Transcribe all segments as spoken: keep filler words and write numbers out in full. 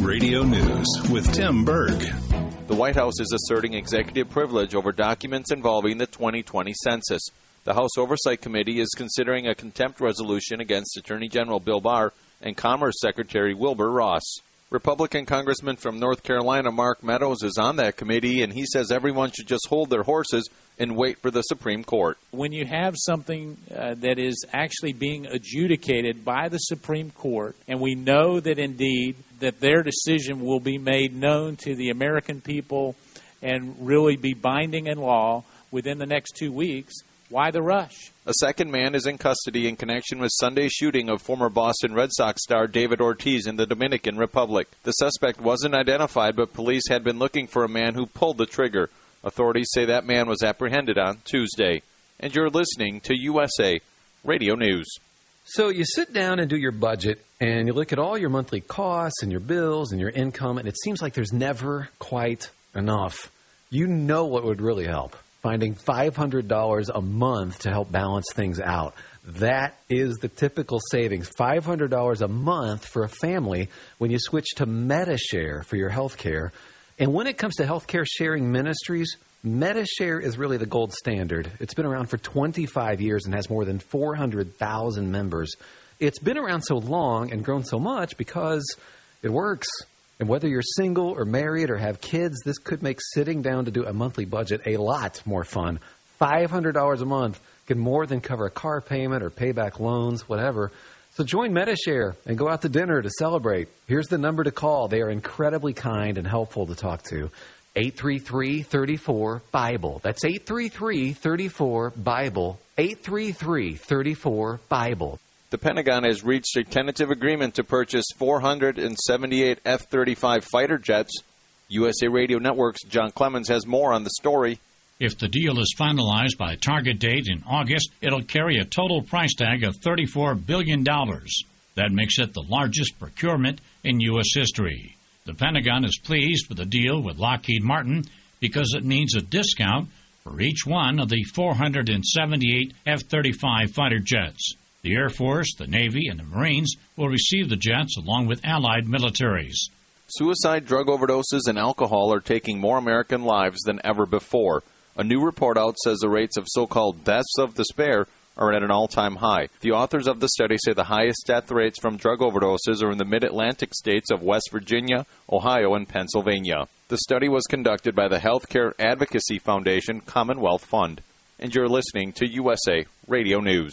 Radio News with Tim Berg. The White House is asserting executive privilege over documents involving the twenty twenty census. The House Oversight Committee is considering a contempt resolution against Attorney General Bill Barr and Commerce Secretary Wilbur Ross. Republican Congressman from North Carolina Mark Meadows is on that committee, and he says everyone should just hold their horses and wait for the Supreme Court. When you have something uh, that is actually being adjudicated by the Supreme Court, and we know that indeed that their decision will be made known to the American people and really be binding in law within the next two weeks, why the rush? A second man is in custody in connection with Sunday's shooting of former Boston Red Sox star David Ortiz in the Dominican Republic. The suspect wasn't identified, but police had been looking for a man who pulled the trigger. Authorities say that man was apprehended on Tuesday. And you're listening to U S A Radio News. So you sit down and do your budget, and you look at all your monthly costs and your bills and your income, and it seems like there's never quite enough. You know what would really help? Finding five hundred dollars a month to help balance things out. That is the typical savings, five hundred dollars a month for a family when you switch to Medi-Share for your health care. And when it comes to healthcare sharing ministries, Medi-Share is really the gold standard. It's been around for twenty-five years and has more than four hundred thousand members. It's been around so long and grown so much because it works. And whether you're single or married or have kids, this could make sitting down to do a monthly budget a lot more fun. five hundred dollars a month can more than cover a car payment or pay back loans, whatever. So join Medi-Share and go out to dinner to celebrate. Here's the number to call. They are incredibly kind and helpful to talk to. eight three three, three four, Bible. That's eight three three, three four, Bible. eight three three, three four, Bible. The Pentagon has reached a tentative agreement to purchase four hundred seventy-eight F thirty-five fighter jets. U S A Radio Network's John Clemens has more on the story. If the deal is finalized by target date in August, it'll carry a total price tag of thirty-four billion dollars. That makes it the largest procurement in U S history. The Pentagon is pleased with the deal with Lockheed Martin because it means a discount for each one of the four hundred seventy-eight F thirty-five fighter jets. The Air Force, the Navy, and the Marines will receive the jets along with allied militaries. Suicide, drug overdoses, and alcohol are taking more American lives than ever before. A new report out says the rates of so-called deaths of despair are at an all-time high. The authors of the study say the highest death rates from drug overdoses are in the mid-Atlantic states of West Virginia, Ohio, and Pennsylvania. The study was conducted by the Healthcare Advocacy Foundation Commonwealth Fund. And you're listening to U S A Radio News.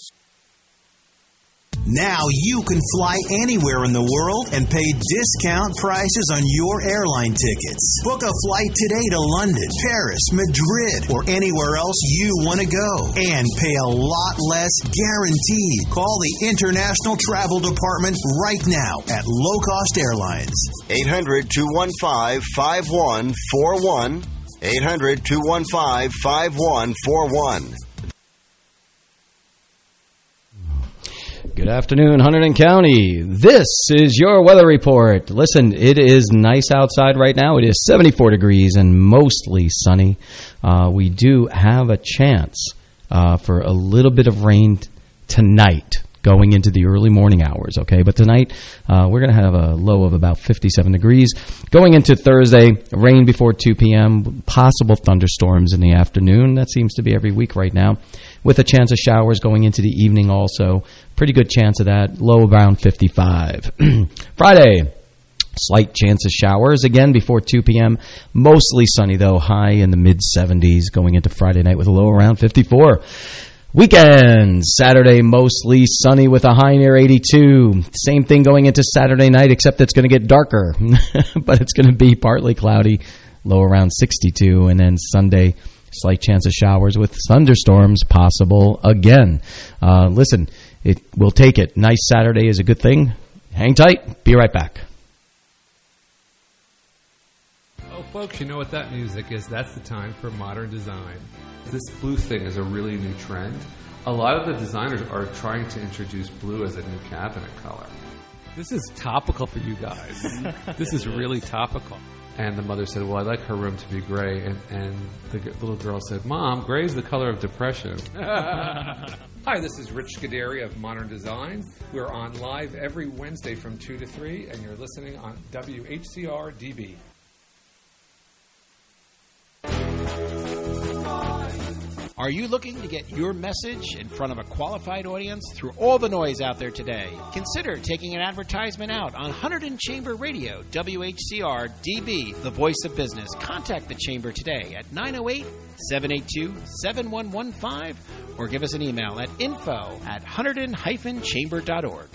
Now you can fly anywhere in the world and pay discount prices on your airline tickets. Book a flight today to London, Paris, Madrid, or anywhere else you want to go. And pay a lot less guaranteed. Call the International Travel Department right now at Low Cost Airlines. eight hundred, two one five, five one four one. eight hundred, two one five, five one four one. Good afternoon, Hunterdon County. This is your weather report. Listen, it is nice outside right now. It is seventy-four degrees and mostly sunny. Uh, we do have a chance uh, for a little bit of rain t- tonight going into the early morning hours, okay? But tonight, uh, we're going to have a low of about fifty-seven degrees. Going into Thursday, rain before two p.m., possible thunderstorms in the afternoon. That seems to be every week right now, with a chance of showers going into the evening also. Pretty good chance of that, low around fifty-five. Friday, slight chance of showers, again before two p.m. Mostly sunny, though, high in the mid-seventies going into Friday night with a low around fifty-four. Weekend, Saturday, mostly sunny with a high near eighty-two. Same thing going into Saturday night, except it's going to get darker. But it's going to be partly cloudy, low around sixty-two. And then Sunday, slight chance of showers with thunderstorms possible again. Uh, listen, it we'll take it. Nice Saturday is a good thing. Hang tight. Be right back. Oh, folks, you know what that music is. That's the time for modern design. This blue thing is a really new trend. A lot of the designers are trying to introduce blue as a new cabinet color. This is topical for you guys. This is really topical. And the mother said, well, I'd like her room to be gray. And, and the g- little girl said, Mom, gray is the color of depression. Hi, this is Rich Scuderi of Modern Design. We're on live every Wednesday from two to three, and you're listening on W H C R D B. Are you looking to get your message in front of a qualified audience through all the noise out there today? Consider taking an advertisement out on Hunterdon Chamber Radio, W H C R D B, the voice of business. Contact the Chamber today at nine oh eight, seven eight two, seven one one five or give us an email at info at hunterdon dash chamber dot org.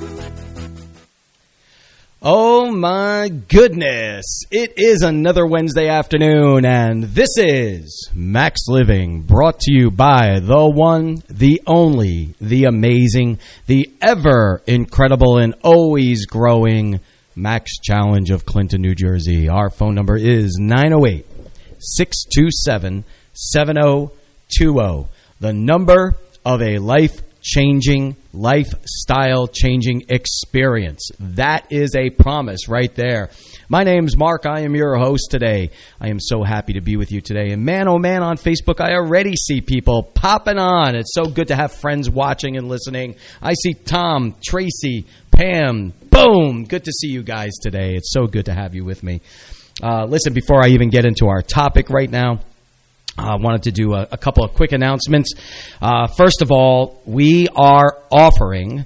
Oh my goodness, it is another Wednesday afternoon, and this is Max Living, brought to you by the one, the only, the amazing, the ever incredible and always growing Max Challenge of Clinton, New Jersey. Our phone number is nine oh eight, six two seven, seven oh two oh, the number of a life changing, lifestyle-changing experience. That is a promise right there. My name's Mark. I am your host today. I am so happy to be with you today. And man, oh man, on Facebook, I already see people popping on. It's so good to have friends watching and listening. I see Tom, Tracy, Pam. Boom! Good to see you guys today. It's so good to have you with me. Uh, listen, before I even get into our topic right now, I uh, wanted to do a, a couple of quick announcements. Uh, first of all, we are offering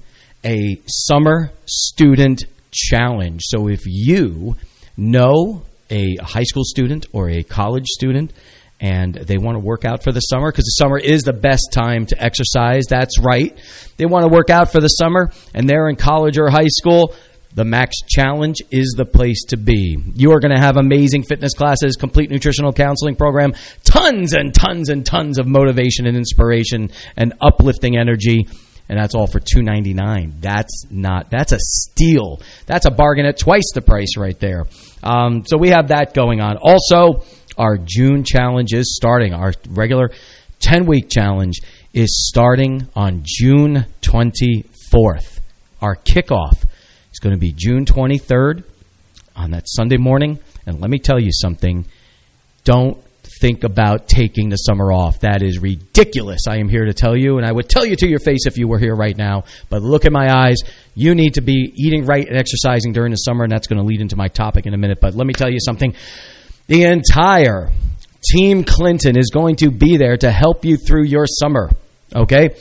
a summer student challenge. So if you know a high school student or a college student and they want to work out for the summer, because the summer is the best time to exercise, that's right. They want to work out for the summer and they're in college or high school, the Max Challenge is the place to be. You are going to have amazing fitness classes, complete nutritional counseling program, tons and tons and tons of motivation and inspiration and uplifting energy, and that's all for two dollars and ninety-nine cents. That's not, that's a steal. That's a bargain at twice the price right there. Um, so we have that going on. Also, our June challenge is starting. Our regular ten-week challenge is starting on June twenty-fourth. Our kickoff is going to be June twenty-third on that Sunday morning. And let me tell you something. Don't think about taking the summer off. That is ridiculous. I am here to tell you, and I would tell you to your face if you were here right now. But look at my eyes. You need to be eating right and exercising during the summer, and that's going to lead into my topic in a minute. But let me tell you something. The entire Team Clinton is going to be there to help you through your summer. Okay?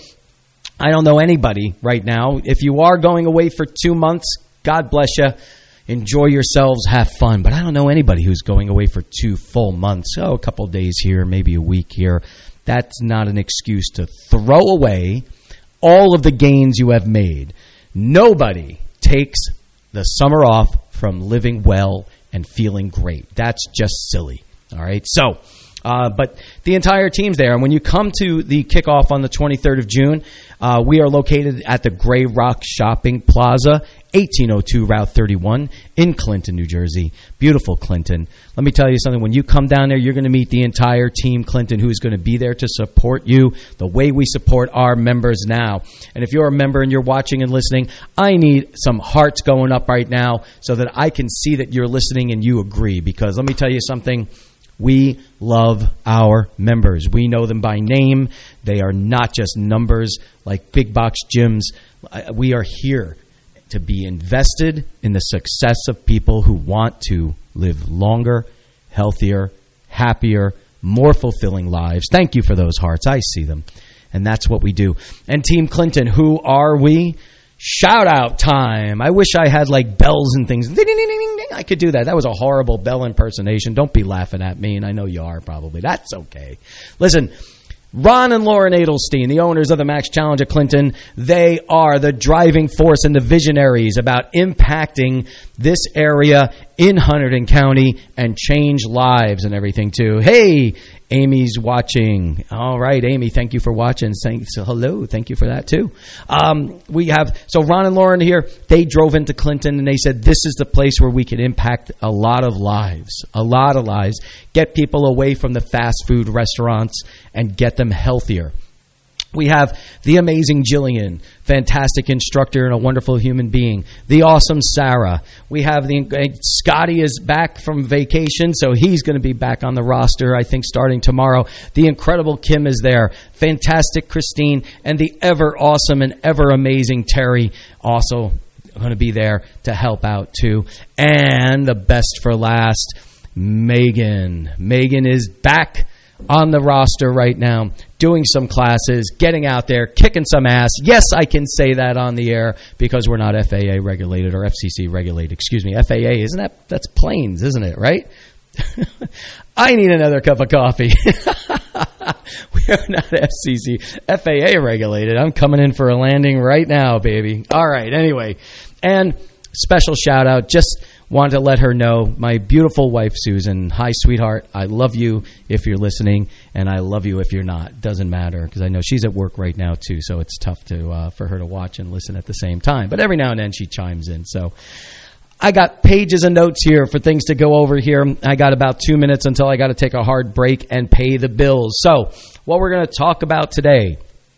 I don't know anybody right now. If you are going away for two months, God bless you. Enjoy yourselves. Have fun. But I don't know anybody who's going away for two full months. Oh, a couple days here, maybe a week here. That's not an excuse to throw away all of the gains you have made. Nobody takes the summer off from living well and feeling great. That's just silly. All right? So, Uh, but the entire team's there. And when you come to the kickoff on the twenty-third of June, uh, we are located at the Gray Rock Shopping Plaza, eighteen oh two Route thirty-one in Clinton, New Jersey. Beautiful Clinton. Let me tell you something. When you come down there, you're going to meet the entire Team Clinton who is going to be there to support you the way we support our members now. And if you're a member and you're watching and listening, I need some hearts going up right now so that I can see that you're listening and you agree. Because let me tell you something. We love our members. We know them by name. They are not just numbers like big box gyms. We are here to be invested in the success of people who want to live longer, healthier, happier, more fulfilling lives. Thank you for those hearts. I see them. And that's what we do. And Team Clinton, who are we? Shout out time. I wish I had like bells and things. Ding, ding, ding, ding, ding. I could do that. That was a horrible bell impersonation. Don't be laughing at me, and I know you are probably. That's okay. Listen, Ron and Lauren Adelstein, the owners of the Max Challenge of Clinton, they are the driving force and the visionaries about impacting this area in Hunterdon County and change lives and everything too. Hey, Amy's watching. All right, Amy, thank you for watching. Thanks. Hello, thank you for that too. Um, we have, so Ron and Lauren here, they drove into Clinton and they said, this is the place where we can impact a lot of lives, a lot of lives, get people away from the fast food restaurants and get them healthier. We have the amazing Jillian, fantastic instructor and a wonderful human being. The awesome Sarah. We have the uh, Scotty is back from vacation, so he's going to be back on the roster, I think, starting tomorrow. The incredible Kim is there. Fantastic Christine. And the ever awesome and ever amazing Terry also going to be there to help out, too. And the best for last, Megan. Megan is back on the roster right now, doing some classes, getting out there, kicking some ass. Yes, I can say that on the air because we're not F A A regulated or F C C regulated. Excuse me, F A A, isn't that, that's planes, isn't it, right? I need another cup of coffee. We are not F C C, F A A regulated. I'm coming in for a landing right now, baby. All right, anyway. And special shout out, just wanted to let her know, my beautiful wife, Susan. Hi, sweetheart. I love you if you're listening, and I love you if you're not. Doesn't matter, because I know she's at work right now, too, so it's tough to uh, for her to watch and listen at the same time. But every now and then she chimes in. So I got pages of notes here for things to go over here. I got about two minutes until I got to take a hard break and pay the bills. So what we're going to talk about today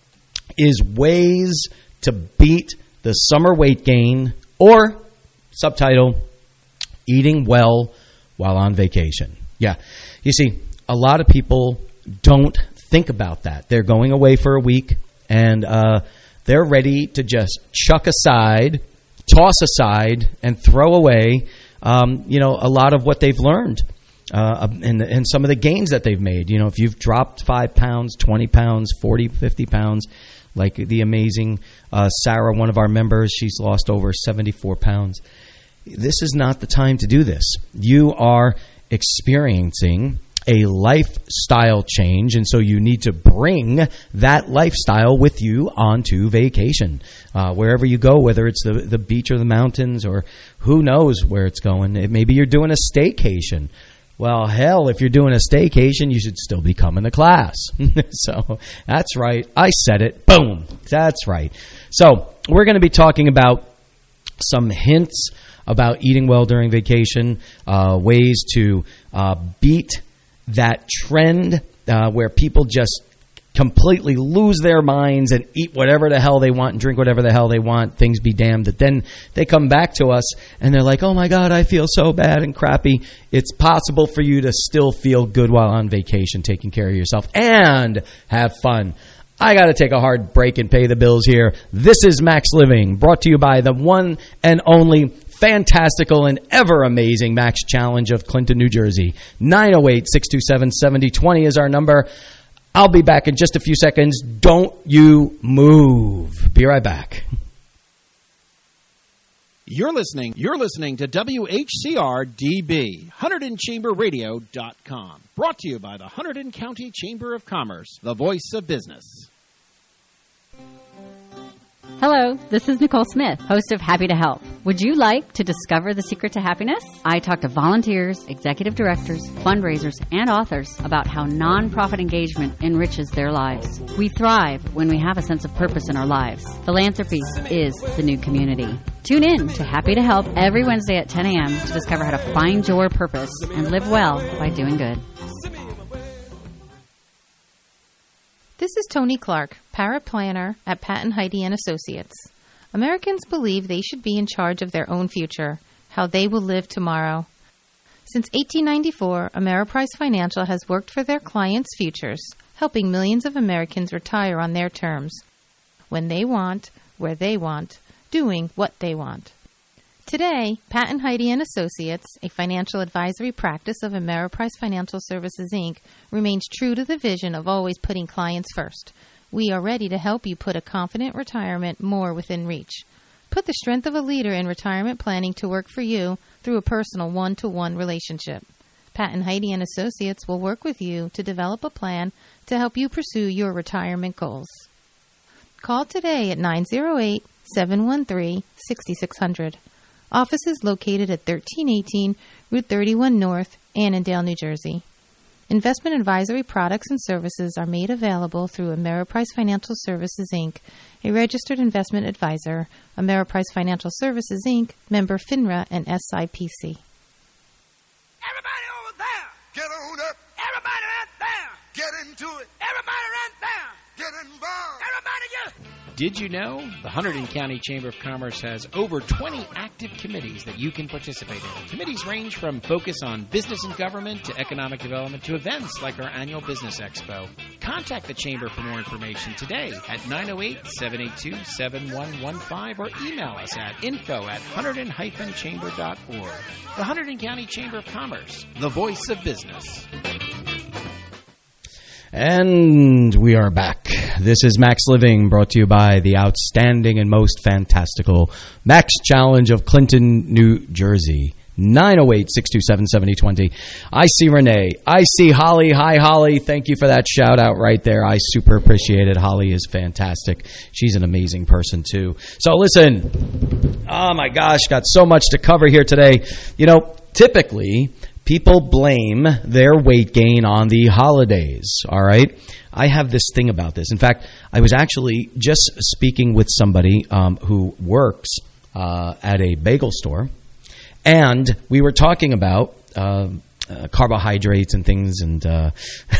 is ways to beat the summer weight gain, or subtitle, eating well while on vacation. Yeah. You see, a lot of people don't think about that. They're going away for a week, and uh, they're ready to just chuck aside, toss aside, and throw away, um, you know, a lot of what they've learned uh, and, and some of the gains that they've made. You know, if you've dropped five pounds, twenty pounds, forty, fifty pounds, like the amazing uh, Sarah, one of our members, she's lost over seventy-four pounds. This is not the time to do this. You are experiencing a lifestyle change, and so you need to bring that lifestyle with you onto vacation. Uh, wherever you go, whether it's the, the beach or the mountains, or who knows where it's going. It, maybe you're doing a staycation. Well, hell, if you're doing a staycation, you should still be coming to class. So that's right. I said it. Boom. That's right. So we're going to be talking about some hints about eating well during vacation, uh, ways to uh, beat that trend uh, where people just completely lose their minds and eat whatever the hell they want and drink whatever the hell they want. Things be damned. That then they come back to us and they're like, oh my God, I feel so bad and crappy. It's possible for you to still feel good while on vacation, taking care of yourself, and have fun. I got to take a hard break and pay the bills here. This is Max Living, brought to you by the one and only fantastical and ever amazing Max Challenge of Clinton, New Jersey. nine oh eight, six two seven, seven oh two oh is our number. I'll be back in just a few seconds. Don't you move. Be right back. You're listening. You're listening to W H C R D B, Hunterdon Chamber Radio dot com. Brought to you by the Hunterdon County Chamber of Commerce, the voice of business. Hello, this is Nicole Smith, host of Happy to Help. Would you like to discover the secret to happiness? I talk to volunteers, executive directors, fundraisers, and authors about how nonprofit engagement enriches their lives. We thrive when we have a sense of purpose in our lives. Philanthropy is the new community. Tune in to Happy to Help every Wednesday at ten a.m. to discover how to find your purpose and live well by doing good. This is Tony Clark, paraplanner at Pat and Heidi and Associates. Americans believe they should be in charge of their own future, how they will live tomorrow. Since eighteen ninety-four, Ameriprise Financial has worked for their clients' futures, helping millions of Americans retire on their terms, when they want, where they want, doing what they want. Today, Pat and Heidi and Associates, a financial advisory practice of Ameriprise Financial Services, Incorporated, remains true to the vision of always putting clients first. We are ready to help you put a confident retirement more within reach. Put the strength of a leader in retirement planning to work for you through a personal one-to-one relationship. Pat and Heidi and Associates will work with you to develop a plan to help you pursue your retirement goals. Call today at nine oh eight, seven one three, six six zero zero. Office is located at thirteen eighteen Route thirty-one North, Annandale, New Jersey. Investment advisory products and services are made available through Ameriprise Financial Services, Incorporated, a registered investment advisor. Ameriprise Financial Services, Incorporated, member FINRA and S I P C. Everybody over there, get on up. Everybody right there, get into it. Everybody right there, get involved. Did you know? The Hunterdon County Chamber of Commerce has over twenty active committees that you can participate in. Committees range from focus on business and government to economic development to events like our annual Business Expo. Contact the Chamber for more information today at nine oh eight, seven eight two, seven one one five or email us at info at hunterdon dash chamber dot org. The Hunterdon County Chamber of Commerce, the voice of business. And we are back. This is Max Living, brought to you by the outstanding and most fantastical Max Challenge of Clinton, New Jersey. nine oh eight, six two seven, seven oh two oh. I see Renee. I see Holly. Hi, Holly. Thank you for that shout out right there. I super appreciate it. Holly is fantastic. She's an amazing person, too. So listen. Oh, my gosh. Got so much to cover here today. You know, typically people blame their weight gain on the holidays, all right? I have this thing about this. In fact, I was actually just speaking with somebody um, who works uh, at a bagel store, and we were talking about uh, uh, carbohydrates and things, and uh,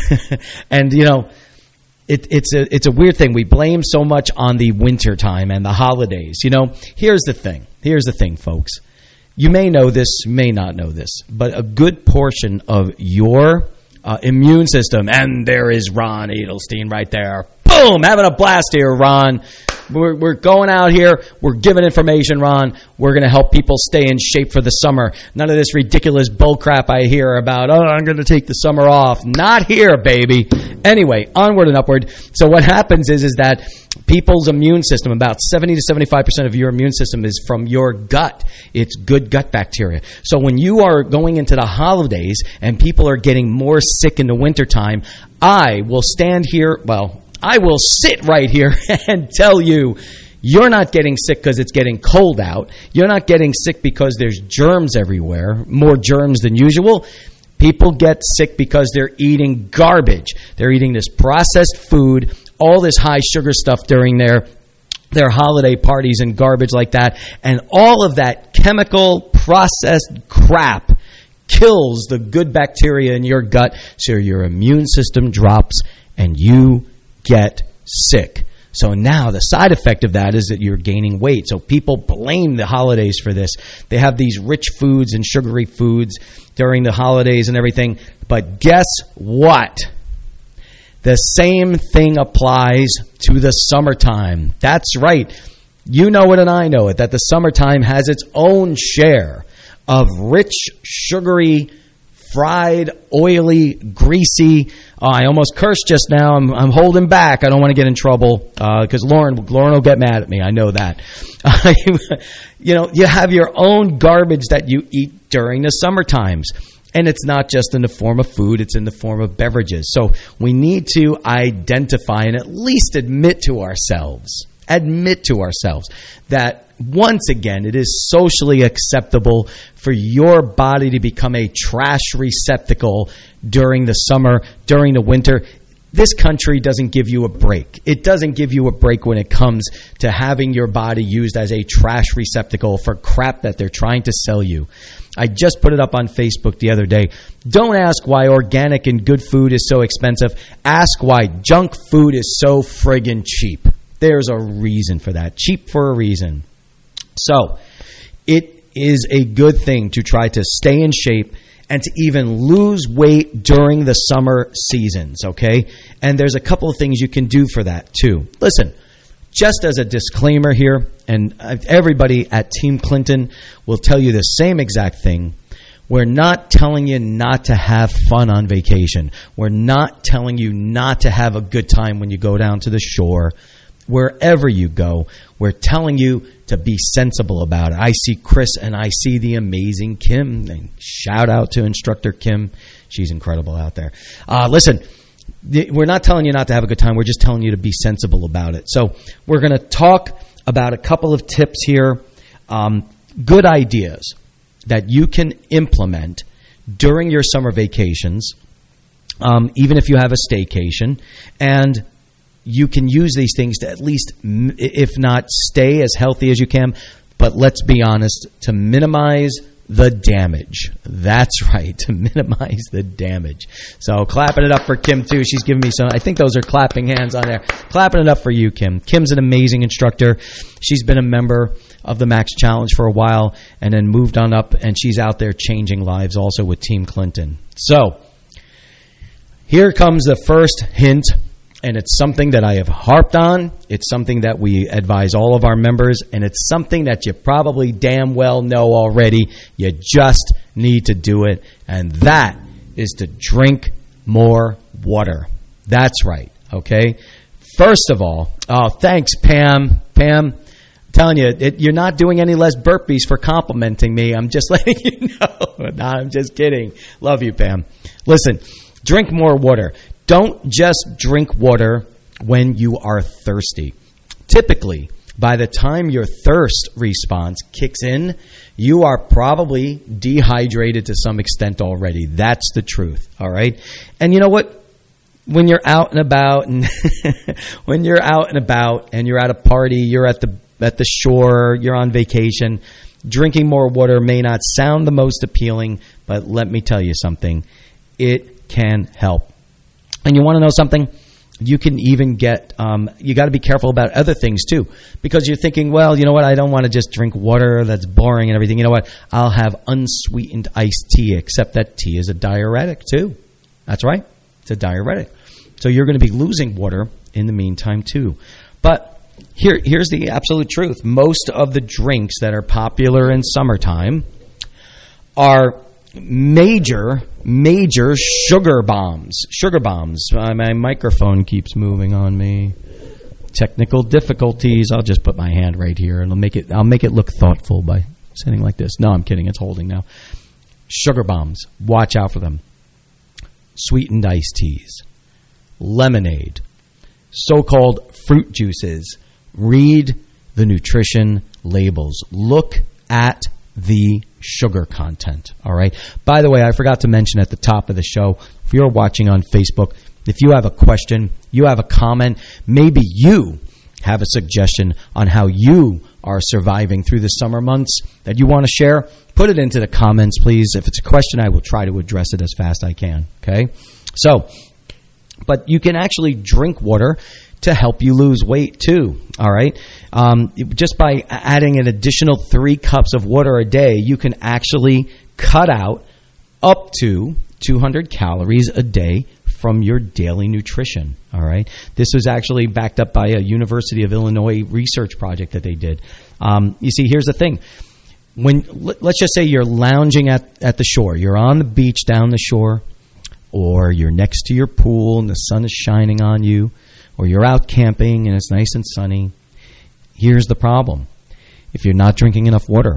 and you know, it, it's a it's a weird thing. We blame so much on the winter time and the holidays. You know, here's the thing. Here's the thing, folks. You may know this, may not know this, but a good portion of your uh, immune system, and there is Ron Edelstein right there. Boom! Having a blast here, Ron. We're, we're going out here. We're giving information, Ron. We're going to help people stay in shape for the summer. None of this ridiculous bullcrap I hear about, oh, I'm going to take the summer off. Not here, baby. Anyway, onward and upward. So what happens is, is that people's immune system, about seventy to seventy-five percent of your immune system is from your gut. It's good gut bacteria. So when you are going into the holidays and people are getting more sick in the wintertime, I will stand here, well, I will sit right here and tell you, you're not getting sick because it's getting cold out. You're not getting sick because there's germs everywhere, more germs than usual. People get sick because they're eating garbage. They're eating this processed food, all this high sugar stuff during their their holiday parties and garbage like that. And all of that chemical processed crap kills the good bacteria in your gut, so your immune system drops and you get sick. So now the side effect of that is that you're gaining weight. So people blame the holidays for this. They have these rich foods and sugary foods during the holidays and everything. But guess what? The same thing applies to the summertime. That's right. You know it and I know it, that the summertime has its own share of rich, sugary, fried, oily, greasy. Oh, I almost cursed just now. I'm, I'm holding back. I don't want to get in trouble because uh, Lauren, Lauren will get mad at me. I know that. You know, you have your own garbage that you eat during the summer times. And it's not just in the form of food, it's in the form of beverages. So we need to identify and at least admit to ourselves, admit to ourselves that once again, it is socially acceptable for your body to become a trash receptacle during the summer, during the winter. This country doesn't give you a break. It doesn't give you a break when it comes to having your body used as a trash receptacle for crap that they're trying to sell you. I just put it up on Facebook the other day. Don't ask why organic and good food is so expensive. Ask why junk food is so friggin' cheap. There's a reason for that. Cheap for a reason. So, it is a good thing to try to stay in shape and to even lose weight during the summer seasons, okay? And there's a couple of things you can do for that, too. Listen, just as a disclaimer here, and everybody at Team Clinton will tell you the same exact thing, we're not telling you not to have fun on vacation. We're not telling you not to have a good time when you go down to the shore. Wherever you go, we're telling you to be sensible about it. I see Chris and I see the amazing Kim. And shout out to Instructor Kim. She's incredible out there. Uh, listen, we're not telling you not to have a good time. We're just telling you to be sensible about it. So we're going to talk about a couple of tips here, um, good ideas that you can implement during your summer vacations, um, even if you have a staycation, and you can use these things to at least, if not stay as healthy as you can, but let's be honest, to minimize the damage. That's right, to minimize the damage. So clapping it up for Kim, too. She's giving me some, I think those are clapping hands on there. Clapping it up for you, Kim. Kim's an amazing instructor. She's been a member of the Max Challenge for a while and then moved on up, and she's out there changing lives also with Team Clinton. So here comes the first hint, and it's something that I have harped on. It's something that we advise all of our members, and it's something that you probably damn well know already. You just need to do it, and that is to drink more water. That's right, okay? First of all, oh, thanks, Pam. Pam, I'm telling you, it, you're not doing any less burpees for complimenting me. I'm just letting you know. No, I'm just kidding. Love you, Pam. Listen, drink more water. Don't just drink water when you are thirsty. Typically, by the time your thirst response kicks in, you are probably dehydrated to some extent already. That's the truth, all right? And you know what? When you're out and about, and when you're out and about, and you're at a party, you're at the at the shore, you're on vacation, drinking more water may not sound the most appealing, but let me tell you something. It can help. And you want to know something? You can even get, um, you got to be careful about other things too. Because you're thinking, well, you know what, I don't want to just drink water, that's boring and everything. You know what, I'll have unsweetened iced tea, except that tea is a diuretic too. That's right, it's a diuretic. So you're going to be losing water in the meantime too. But here, here's the absolute truth. Most of the drinks that are popular in summertime are major, major sugar bombs. Sugar bombs. Uh, my microphone keeps moving on me. Technical difficulties. I'll just put my hand right here, and I'll make it. I'll make it look thoughtful by sitting like this. No, I'm kidding. It's holding now. Sugar bombs. Watch out for them. Sweetened iced teas, lemonade, so-called fruit juices. Read the nutrition labels. Look at the sugar content, all right? By the way, I forgot to mention at the top of the show, if you're watching on Facebook, if you have a question, you have a comment, maybe you have a suggestion on how you are surviving through the summer months that you want to share, put it into the comments, please. If it's a question, I will try to address it as fast as I can, okay? So, but you can actually drink water to help you lose weight too, all right? Um, just by adding an additional three cups of water a day, you can actually cut out up to two hundred calories a day from your daily nutrition, all right? This was actually backed up by a University of Illinois research project that they did. Um, you see, here's the thing. When let's just say you're lounging at, at the shore. You're on the beach down the shore, or you're next to your pool and the sun is shining on you, or you're out camping and it's nice and sunny. Here's the problem. If you're not drinking enough water,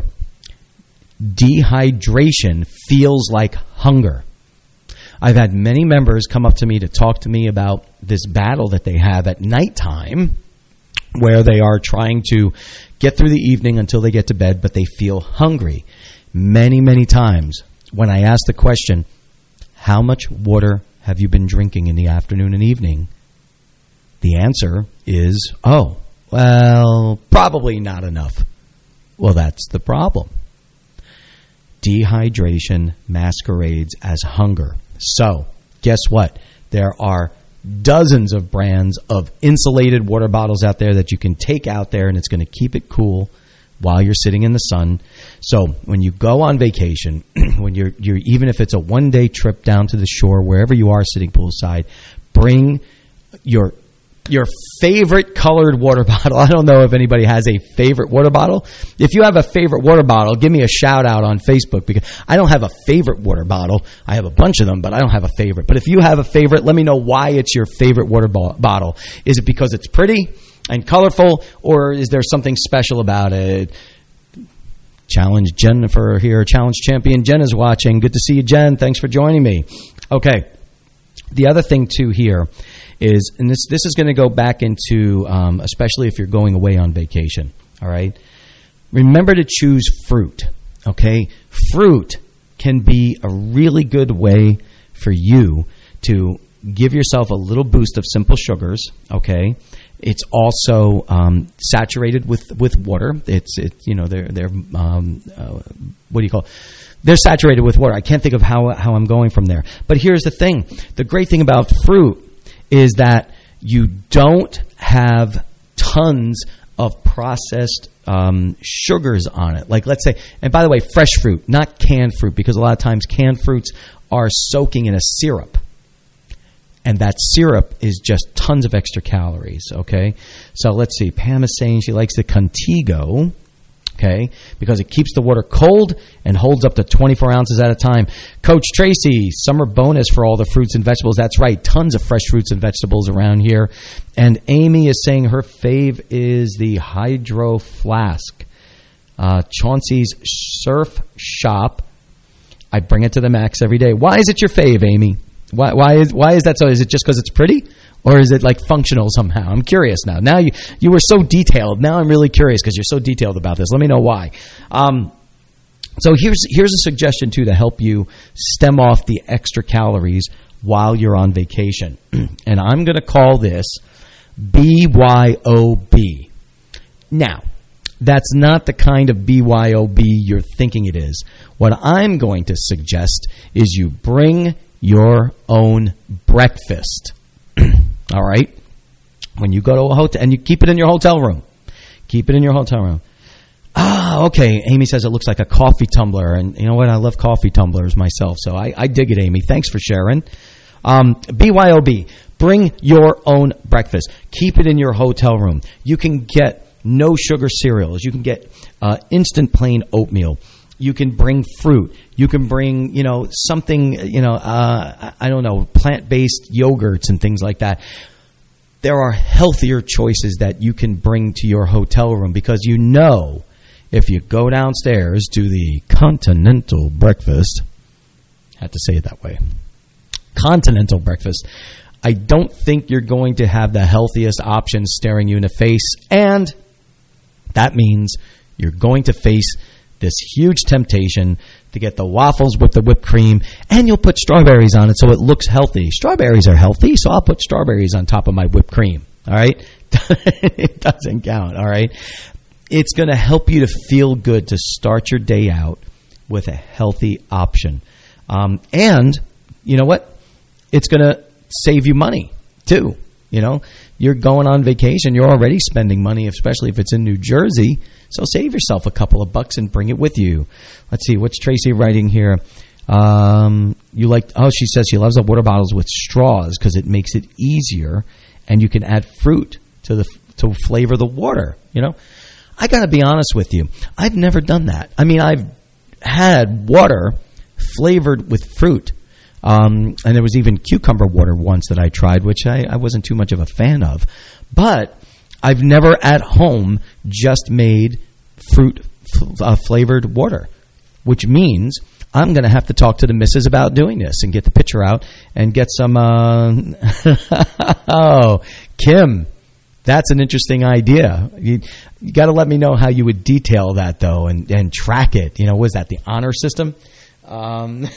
dehydration feels like hunger. I've had many members come up to me to talk to me about this battle that they have at nighttime where they are trying to get through the evening until they get to bed, but they feel hungry. Many, many times when I ask the question, how much water have you been drinking in the afternoon and evening? The answer is, oh, well, probably not enough. Well, that's the problem. Dehydration masquerades as hunger. So, guess what? There are dozens of brands of insulated water bottles out there that you can take out there, and it's going to keep it cool while you're sitting in the sun. So, when you go on vacation, when you're, you're even if it's a one-day trip down to the shore, wherever you are sitting poolside, bring your your favorite colored water bottle. I don't know if anybody has a favorite water bottle. If you have a favorite water bottle, give me a shout out on Facebook, because I don't have a favorite water bottle. I have a bunch of them, but I don't have a favorite. But if you have a favorite, let me know why it's your favorite water bo- bottle. Is it because it's pretty and colorful, or is there something special about it? Challenge Jennifer here. Challenge Champion Jen is watching. Good to see you, Jen. Thanks for joining me. Okay. The other thing, too, here is, and this this is going to go back into, um, especially if you're going away on vacation, all right? Remember to choose fruit, okay? Fruit can be a really good way for you to give yourself a little boost of simple sugars, okay? It's also um, saturated with, with water. It's it you know they're they're um, uh, what do you call it? They're saturated with water. I can't think of how how I'm going from there. But here's the thing: the great thing about fruit is that you don't have tons of processed um, sugars on it. Like let's say, and by the way, fresh fruit, not canned fruit, because a lot of times canned fruits are soaking in a syrup. And that syrup is just tons of extra calories, okay? So let's see. Pam is saying she likes the Contigo, okay, because it keeps the water cold and holds up to twenty-four ounces at a time. Coach Tracy, summer bonus for all the fruits and vegetables. That's right. Tons of fresh fruits and vegetables around here. And Amy is saying her fave is the Hydro Flask. Uh, Chauncey's Surf Shop. I bring it to the max every day. Why is it your fave, Amy? Why, why is why is that so? Is it just because it's pretty, or is it like functional somehow? I'm curious now. Now you you were so detailed. Now I'm really curious because you're so detailed about this. Let me know why. Um, so here's here's a suggestion too to help you stem off the extra calories while you're on vacation, and I'm going to call this B Y O B. Now, that's not the kind of B Y O B you're thinking it is. What I'm going to suggest is you bring your own breakfast. All right? When you go to a hotel, and you keep it in your hotel room. Keep it in your hotel room. Ah, okay. Amy says it looks like a coffee tumbler. And you know what? I love coffee tumblers myself. So I, I dig it, Amy. Thanks for sharing. Um, B Y O B. Bring your own breakfast. Keep it in your hotel room. You can get no sugar cereals. You can get uh, instant plain oatmeal. You can bring fruit. You can bring, you know, something, you know, uh, I don't know, plant-based yogurts and things like that. There are healthier choices that you can bring to your hotel room because you know if you go downstairs to the continental breakfast, I had to say it that way, continental breakfast, I don't think you're going to have the healthiest options staring you in the face, and that means you're going to face this huge temptation to get the waffles with the whipped cream, and you'll put strawberries on it so it looks healthy. Strawberries are healthy, so I'll put strawberries on top of my whipped cream. All right? It doesn't count. All right? It's going to help you to feel good to start your day out with a healthy option. Um, and you know what? It's going to save you money, too. You know, you're going on vacation. You're already spending money, especially if it's in New Jersey. So save yourself a couple of bucks and bring it with you. Let's see. What's Tracy writing here? Um, you like? Oh, she says she loves the water bottles with straws because it makes it easier, and you can add fruit to the to flavor the water. You know, I got to be honest with you. I've never done that. I mean, I've had water flavored with fruit. Um, and there was even cucumber water once that I tried, which I, I wasn't too much of a fan of. But I've never at home just made fruit f- uh, flavored water, which means I'm going to have to talk to the missus about doing this and get the pitcher out and get some. Uh, oh, Kim, that's an interesting idea. You, you got to let me know how you would detail that, though, and, and track it. You know, was that the honor system? Um,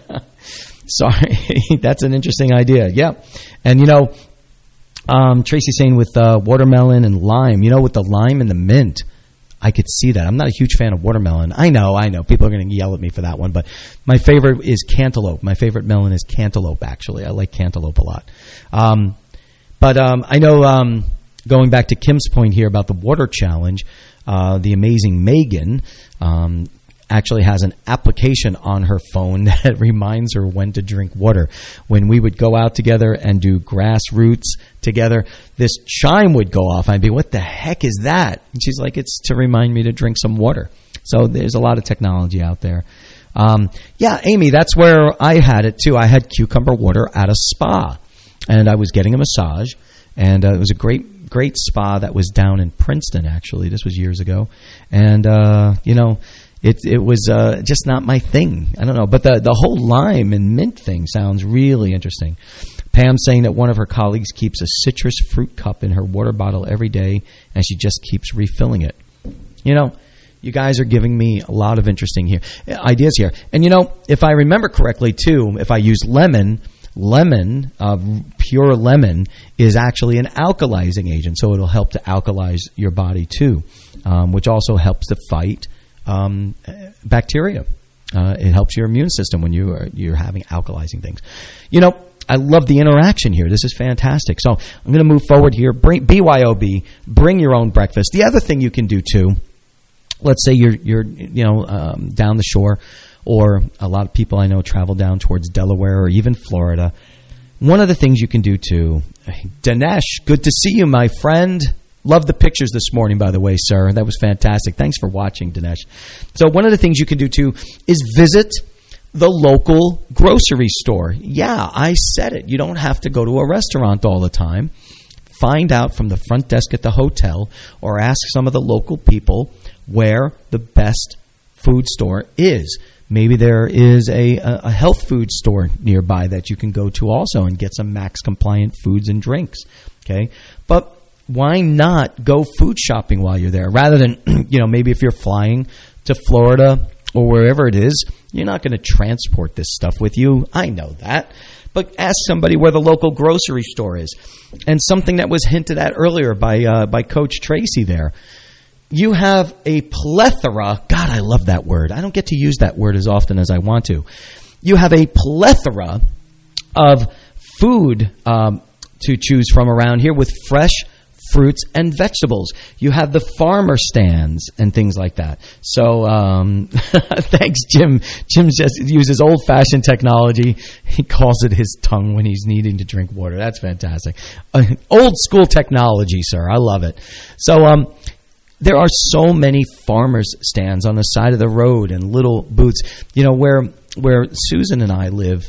sorry, that's an interesting idea. Yeah, and you know. Um, Tracy's saying with uh, watermelon and lime, you know, with the lime and the mint, I could see that. I'm not a huge fan of watermelon. I know, I know. People are going to yell at me for that one. But my favorite is cantaloupe. My favorite melon is cantaloupe, actually. I like cantaloupe a lot. Um, but um, I know, um, going back to Kim's point here about the water challenge, uh, the amazing Megan um, actually has an application on her phone that reminds her when to drink water. When we would go out together and do grassroots together, this chime would go off. I'd be, what the heck is that? And she's like, it's to remind me to drink some water. So there's a lot of technology out there. Um, yeah, Amy, that's where I had it too. I had cucumber water at a spa, and I was getting a massage, and uh, it was a great, great spa that was down in Princeton, actually. This was years ago. And, uh, you know, It it was uh, just not my thing. I don't know. But the, the whole lime and mint thing sounds really interesting. Pam's saying that one of her colleagues keeps a citrus fruit cup in her water bottle every day, and she just keeps refilling it. You know, you guys are giving me a lot of interesting here ideas here. And, you know, if I remember correctly, too, if I use lemon, lemon, uh, pure lemon, is actually an alkalizing agent, so it'll help to alkalize your body too, um, which also helps to fight um, bacteria. Uh, it helps your immune system when you are, you're having alkalizing things. You know, I love the interaction here. This is fantastic. So I'm going to move forward here. Bring B Y O B. Bring your own breakfast. The other thing you can do too. Let's say you're you're you know um, down the shore, or a lot of people I know travel down towards Delaware or even Florida. One of the things you can do too. Dinesh, good to see you, my friend. Love the pictures this morning, by the way, sir. That was fantastic. Thanks for watching, Dinesh. So one of the things you can do, too, is visit the local grocery store. Yeah, I said it. You don't have to go to a restaurant all the time. Find out from the front desk at the hotel or ask some of the local people where the best food store is. Maybe there is a, a health food store nearby that you can go to also and get some Max-compliant foods and drinks. Okay, but why not go food shopping while you're there? Rather than, you know, maybe if you're flying to Florida or wherever it is, you're not going to transport this stuff with you. I know that. But ask somebody where the local grocery store is. And something that was hinted at earlier by uh, by Coach Tracy there. You have a plethora. God, I love that word. I don't get to use that word as often as I want to. You have a plethora of food um, to choose from around here with fresh fruits and vegetables. You have the farmer stands and things like that. So, um, thanks, Jim. Jim just uses old-fashioned technology. He calls it his tongue when he's needing to drink water. That's fantastic. Uh, old-school technology, sir. I love it. So, um, there are so many farmers stands on the side of the road and little booths. You know, where where Susan and I live,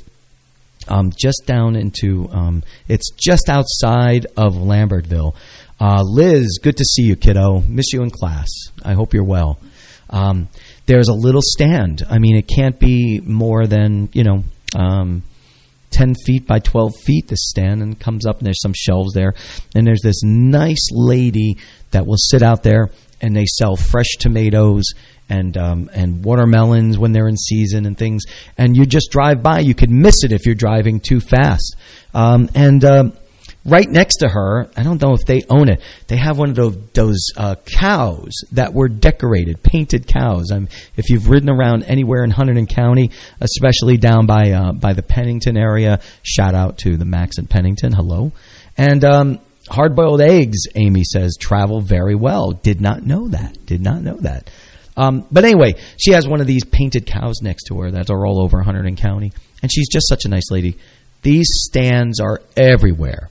um, just down into, um, it's just outside of Lambertville. Uh, Liz, good to see you, kiddo. Miss you in class. I hope you're well. Um, there's a little stand. I mean, it can't be more than, you know, um, ten feet by twelve feet, this stand, and comes up, and there's some shelves there. And there's this nice lady that will sit out there, and they sell fresh tomatoes and um, and watermelons when they're in season and things. And you just drive by. You could miss it if you're driving too fast. Um, and... Uh, Right next to her, I don't know if they own it, they have one of those, those uh, cows that were decorated, painted cows. Um, if you've ridden around anywhere in Hunterdon County, especially down by uh, by the Pennington area, shout out to the Max in Pennington, hello. And um, hard-boiled eggs, Amy says, travel very well. Did not know that, did not know that. Um, but anyway, she has one of these painted cows next to her that are all over Hunterdon County, and she's just such a nice lady. These stands are everywhere.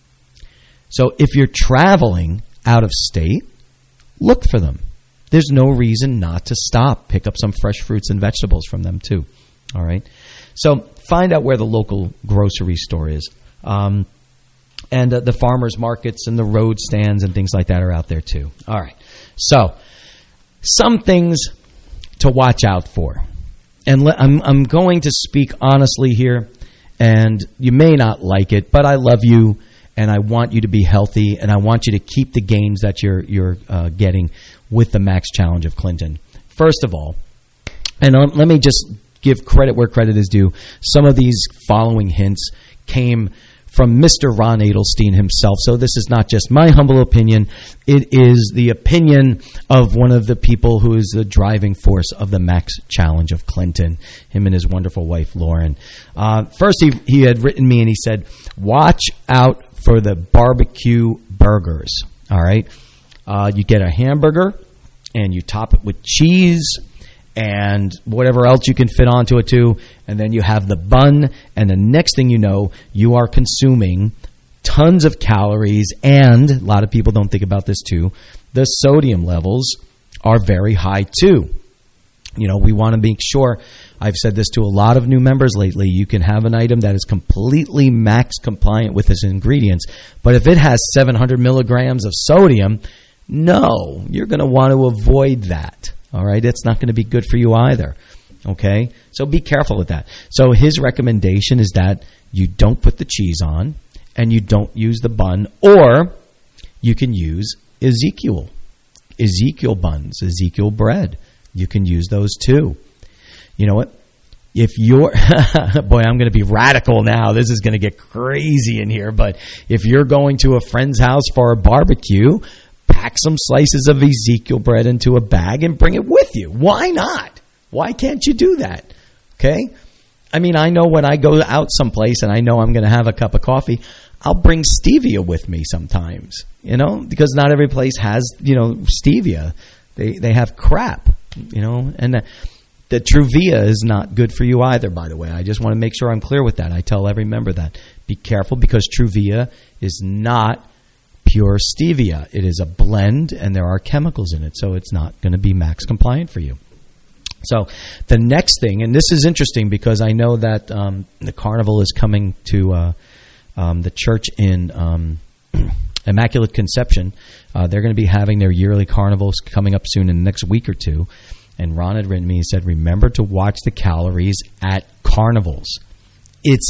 So if you're traveling out of state, look for them. There's no reason not to stop. Pick up some fresh fruits and vegetables from them too. All right? So find out where the local grocery store is. Um, and uh, the farmers markets and the road stands and things like that are out there too. All right. So some things to watch out for. And le- I'm, I'm going to speak honestly here, and you may not like it, but I love you. And I want you to be healthy, and I want you to keep the gains that you're you're uh, getting with the Max Challenge of Clinton. First of all, and um, let me just give credit where credit is due. Some of these following hints came from Mister Ron Adelstein himself. So this is not just my humble opinion. It is the opinion of one of the people who is the driving force of the Max Challenge of Clinton, him and his wonderful wife, Lauren. Uh, first, he, he had written me, and he said, watch out for the barbecue burgers, all right? Uh, you get a hamburger, and you top it with cheese and whatever else you can fit onto it too, and then you have the bun, and the next thing you know, you are consuming tons of calories, and a lot of people don't think about this too, the sodium levels are very high too. You know, we want to make sure, I've said this to a lot of new members lately, you can have an item that is completely Max compliant with its ingredients, but if it has seven hundred milligrams of sodium, no, you're going to want to avoid that. All right? It's not going to be good for you either. Okay? So be careful with that. So his recommendation is that you don't put the cheese on, and you don't use the bun, or you can use Ezekiel. Ezekiel buns, Ezekiel bread. You can use those too. You know what? if you're, boy, I'm going to be radical now. This is going to get crazy in here. But if you're going to a friend's house for a barbecue, pack some slices of Ezekiel bread into a bag and bring it with you. Why not? Why can't you do that? Okay? I mean, I know when I go out someplace and I know I'm going to have a cup of coffee, I'll bring stevia with me sometimes, you know, because not every place has, you know, stevia. They they have crap, you know, and the, the Truvia is not good for you either, by the way. I just want to make sure I'm clear with that. I tell every member that. Be careful, because Truvia is not pure stevia. It is a blend, and there are chemicals in it, so it's not going to be max compliant for you. So the next thing, and this is interesting because I know that um, the carnival is coming to uh, um, the church in um, Immaculate Conception. Uh, they're going to be having their yearly carnivals coming up soon in the next week or two. And Ron had written me and said, remember to watch the calories at carnivals. It's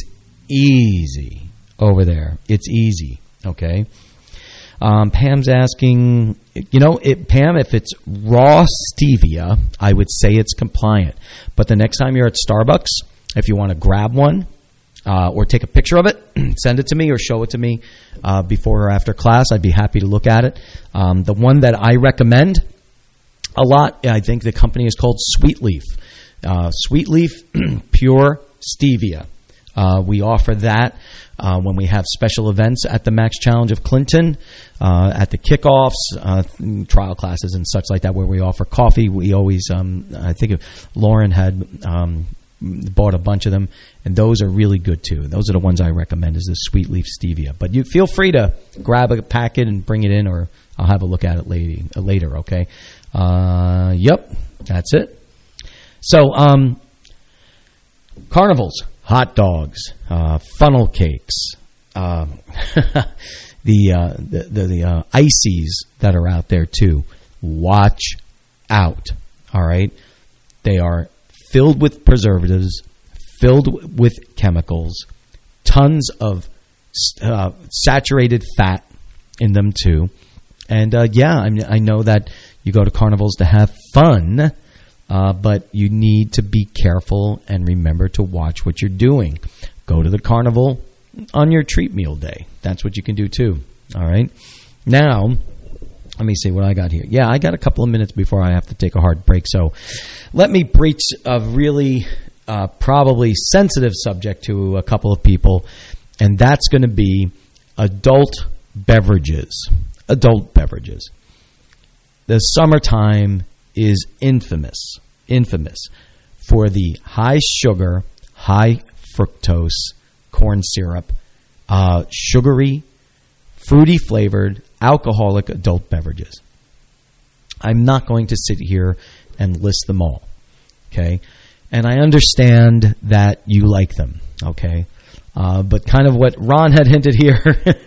easy over there. It's easy, okay? Um, Pam's asking, you know, it, Pam, if it's raw stevia, I would say it's compliant. But the next time you're at Starbucks, if you want to grab one uh, or take a picture of it, send it to me or show it to me uh, before or after class, I'd be happy to look at it. Um, the one that I recommend a lot, I think the company is called Sweet Leaf. Uh, Sweet Leaf Pure Stevia. Uh, we offer that uh, when we have special events at the Max Challenge of Clinton, uh, at the kickoffs, uh, trial classes and such like that, where we offer coffee. We always, um, I think Lauren had um, bought a bunch of them, and those are really good too. Those are the ones I recommend, is the Sweet Leaf Stevia. But you feel free to grab a packet and bring it in, or I'll have a look at it later, later okay? Uh, yep, that's it. So, um, carnivals, hot dogs, uh, funnel cakes, uh, the, uh, the the the uh, ices that are out there too. Watch out, all right? They are filled with preservatives, filled with chemicals, tons of uh, saturated fat in them too. And uh, yeah, I mean, I know that you go to carnivals to have fun, uh, but you need to be careful and remember to watch what you're doing. Go to the carnival on your treat meal day. That's what you can do too. All right. Now, let me see what I got here. Yeah, I got a couple of minutes before I have to take a hard break. So let me breach a really uh, probably sensitive subject to a couple of people, and that's going to be adult beverages. Adult beverages. The summertime is infamous, infamous for the high sugar, high fructose corn syrup, uh, sugary, fruity flavored, alcoholic adult beverages. I'm not going to sit here and list them all, okay? And I understand that you like them, okay? Uh, but kind of what Ron had hinted here,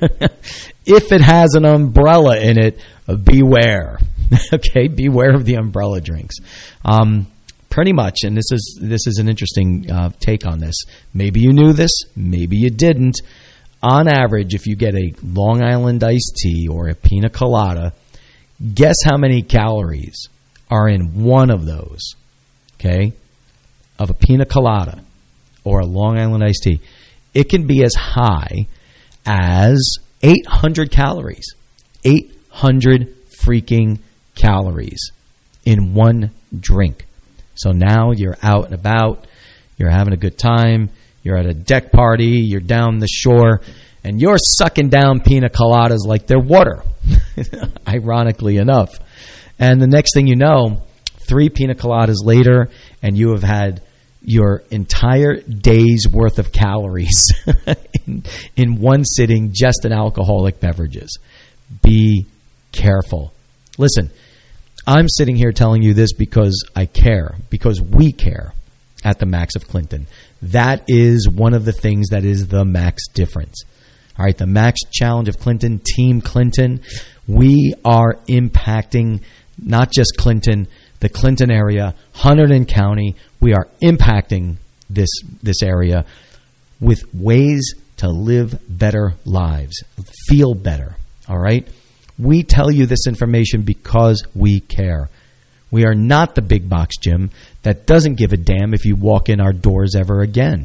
if it has an umbrella in it, beware. Okay, beware of the umbrella drinks. Um, pretty much, and this is this is an interesting uh, take on this. Maybe you knew this, maybe you didn't. On average, if you get a Long Island iced tea or a pina colada, guess how many calories are in one of those, okay, of a pina colada or a Long Island iced tea. It can be as high as eight hundred calories. eight hundred freaking calories in one drink. So now you're out and about, you're having a good time, you're at a deck party, you're down the shore, and you're sucking down pina coladas like they're water, ironically enough. And the next thing you know, three pina coladas later, and you have had your entire day's worth of calories in, in one sitting just in alcoholic beverages. Be careful. Listen, I'm sitting here telling you this because I care, because we care at the Max of Clinton. That is one of the things that is the Max difference. All right, the Max Challenge of Clinton, Team Clinton, we are impacting not just Clinton, the Clinton area, Hunterdon County. We are impacting this this area with ways to live better lives, feel better, all right? We tell you this information because we care. We are not the big box gym that doesn't give a damn if you walk in our doors ever again.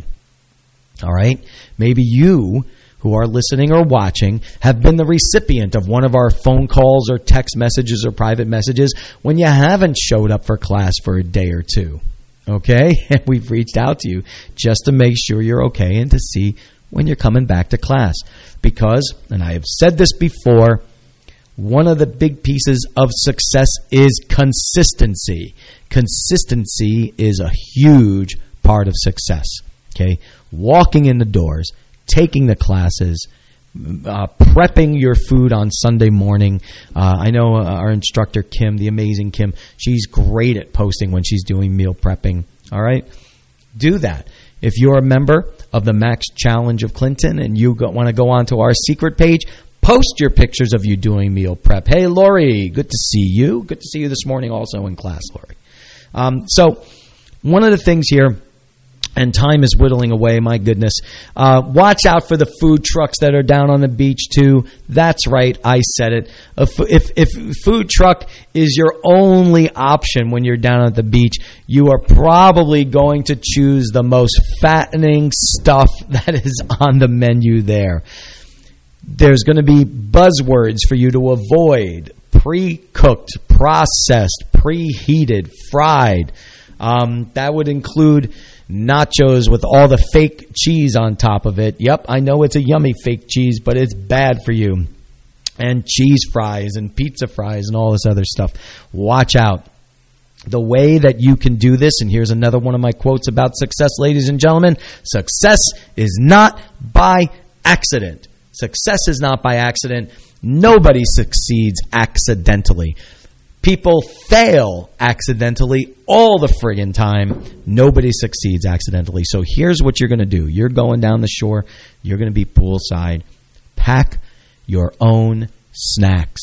All right? Maybe you, who are listening or watching, have been the recipient of one of our phone calls or text messages or private messages when you haven't showed up for class for a day or two. Okay? And we've reached out to you just to make sure you're okay and to see when you're coming back to class. Because, and I have said this before, one of the big pieces of success is consistency. Consistency is a huge part of success. Okay? Walking in the doors, taking the classes, uh, prepping your food on Sunday morning. Uh, I know uh, our instructor, Kim, the amazing Kim, she's great at posting when she's doing meal prepping. All right? Do that. If you're a member of the Max Challenge of Clinton and you want to go onto our secret page, post your pictures of you doing meal prep. Hey, Lori, good to see you. Good to see you this morning also in class, Lori. Um, so one of the things here, and time is whittling away, my goodness. Uh, watch out for the food trucks that are down on the beach, too. That's right, I said it. If, if, if food truck is your only option when you're down at the beach, you are probably going to choose the most fattening stuff that is on the menu there. There's going to be buzzwords for you to avoid: pre-cooked, processed, preheated, fried. Um, that would include nachos with all the fake cheese on top of it. Yep, I know it's a yummy fake cheese, but it's bad for you. And cheese fries and pizza fries and all this other stuff. Watch out. The way that you can do this, and here's another one of my quotes about success, ladies and gentlemen: success is not by accident. Success is not by accident. Nobody succeeds accidentally. People fail accidentally all the friggin' time. Nobody succeeds accidentally. So here's what you're going to do. You're going down the shore. You're going to be poolside. Pack your own snacks.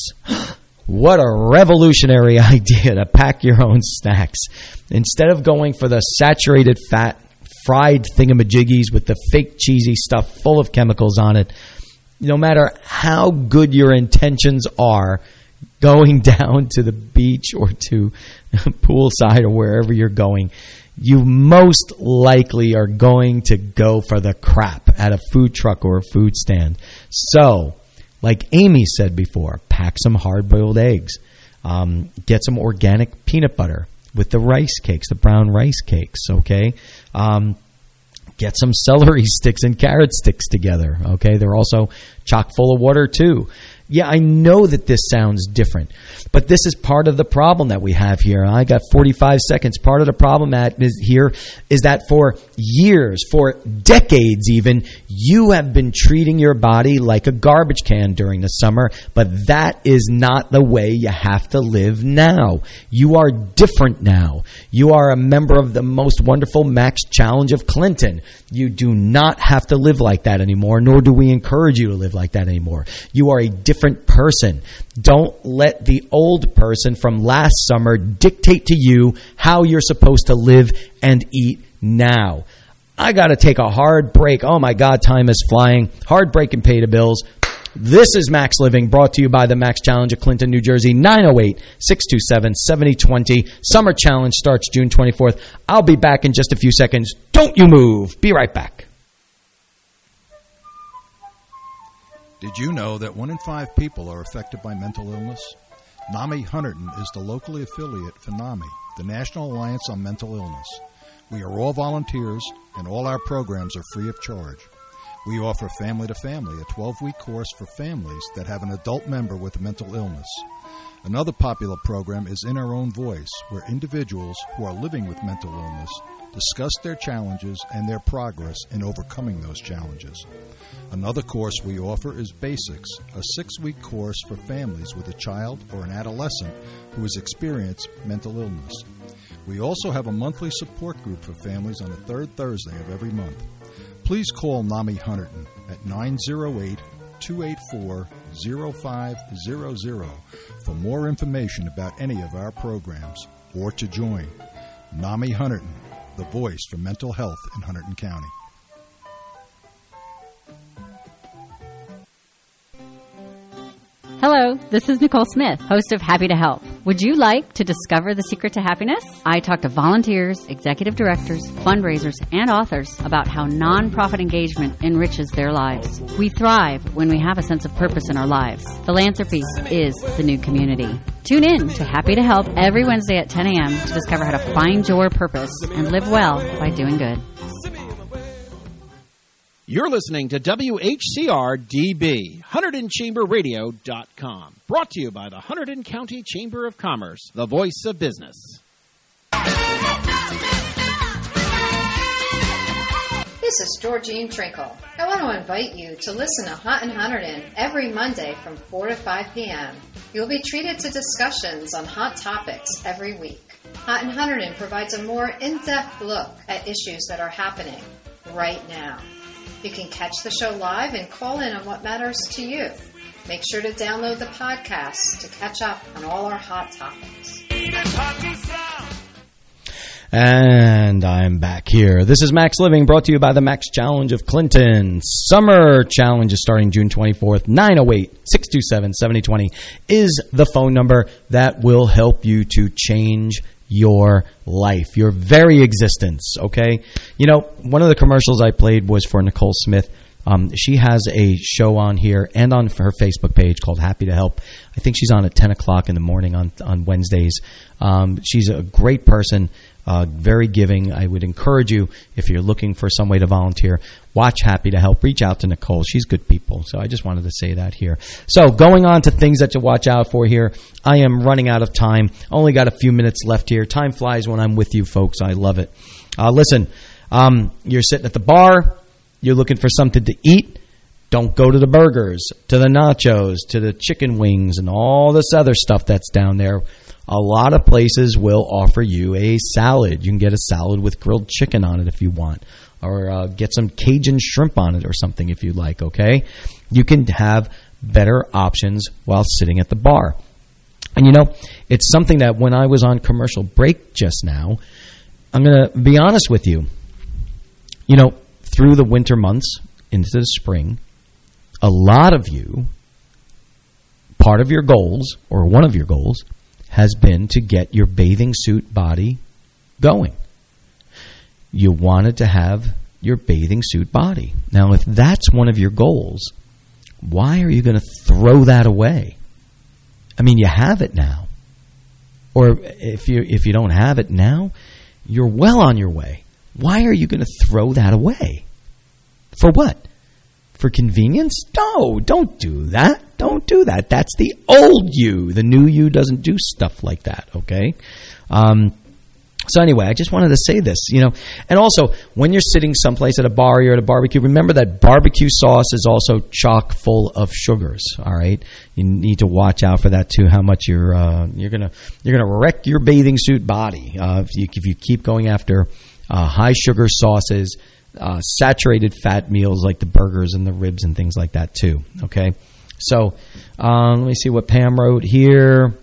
What a revolutionary idea to pack your own snacks. Instead of going for the saturated fat, fried thingamajiggies with the fake cheesy stuff full of chemicals on it, no matter how good your intentions are, going down to the beach or to poolside or wherever you're going, you most likely are going to go for the crap at a food truck or a food stand. So, like Amy said before, pack some hard-boiled eggs. Um, get some organic peanut butter with the rice cakes, the brown rice cakes, okay? Um, get some celery sticks and carrot sticks together, okay? They're also chock full of water, too. Yeah, I know that this sounds different, but this is part of the problem that we have here. I got forty-five seconds. Part of the problem at is here is that for years, for decades even, you have been treating your body like a garbage can during the summer, but that is not the way you have to live now. You are different now. You are a member of the most wonderful Max Challenge of Clinton. You do not have to live like that anymore, nor do we encourage you to live like that anymore. You are a different person. Don't let the old person from last summer dictate to you how you're supposed to live and eat now. I got to take a hard break. Oh my God, time is flying. Hard break and pay the bills. This is Max Living, brought to you by the Max Challenge of Clinton, New Jersey, nine oh eight, six two seven, seven oh two oh. Summer Challenge starts June twenty-fourth. I'll be back in just a few seconds. Don't you move. Be right back. Did you know that one in five people are affected by mental illness? NAMI Hunterdon is the locally affiliate for NAMI, the National Alliance on Mental Illness. We are all volunteers, and all our programs are free of charge. We offer Family to Family, a twelve-week course for families that have an adult member with a mental illness. Another popular program is In Our Own Voice, where individuals who are living with mental illness discuss their challenges and their progress in overcoming those challenges. Another course we offer is Basics, a six-week course for families with a child or an adolescent who has experienced mental illness. We also have a monthly support group for families on the third Thursday of every month. Please call NAMI Hunterdon at nine oh eight, two eight four, oh five hundred for more information about any of our programs or to join. NAMI Hunterdon, the voice for mental health in Hunterdon County. Hello, this is Nicole Smith, host of Happy to Help. Would you like to discover the secret to happiness? I talk to volunteers, executive directors, fundraisers, and authors about how nonprofit engagement enriches their lives. We thrive when we have a sense of purpose in our lives. Philanthropy is the new community. Tune in to Happy to Help every Wednesday at ten a.m. to discover how to find your purpose and live well by doing good. You're listening to W H C R D B, Hunterdon Chamber Radio dot com. Brought to you by the Hunterdon County Chamber of Commerce, the voice of business. This is Georgine Trinkle. I want to invite you to listen to Hunt and Hunterdon every Monday from four to five p.m. You'll be treated to discussions on hot topics every week. Hunt and Hunterdon provides a more in-depth look at issues that are happening right now. You can catch the show live and call in on what matters to you. Make sure to download the podcast to catch up on all our hot topics. And I'm back here. This is Max Living, brought to you by the Max Challenge of Clinton. Summer Challenge is starting June twenty-fourth. nine oh eight, six two seven, seven oh two oh is the phone number that will help you to change your life, your very existence, okay? You know, one of the commercials I played was for Nicole Smith. Um, she has a show on here and on her Facebook page called Happy to Help. I think she's on at ten o'clock in the morning on, on Wednesdays. Um, she's a great person, uh, very giving. I would encourage you, if you're looking for some way to volunteer, watch Happy to Help. Reach out to Nicole. She's good people. So I just wanted to say that here. So going on to things that to watch out for here. I am running out of time. Only got a few minutes left here. Time flies when I'm with you, folks. I love it. Uh, listen, um, you're sitting at the bar. You're looking for something to eat. Don't go to the burgers, to the nachos, to the chicken wings, and all this other stuff that's down there. A lot of places will offer you a salad. You can get a salad with grilled chicken on it if you want, or uh, get some Cajun shrimp on it or something if you like, okay? You can have better options while sitting at the bar. And, you know, it's something that when I was on commercial break just now, I'm going to be honest with you. You know, through the winter months into the spring, a lot of you, part of your goals, or one of your goals, has been to get your bathing suit body going. You wanted to have your bathing suit body. Now, if that's one of your goals, why are you going to throw that away? I mean, you have it now. Or if you if you don't have it now, you're well on your way. Why are you going to throw that away? For what? For convenience? No, don't do that. Don't do that. That's the old you. The new you doesn't do stuff like that, okay? Um, so anyway, I just wanted to say this, you know. And also, when you're sitting someplace at a bar or you're at a barbecue, remember that barbecue sauce is also chock full of sugars, all right? You need to watch out for that too, how much you're uh, you're going to you're going to wreck your bathing suit body uh, if, you, if you keep going after uh, high sugar sauces, uh, saturated fat meals like the burgers and the ribs and things like that too, okay? So um, let me see what Pam wrote here.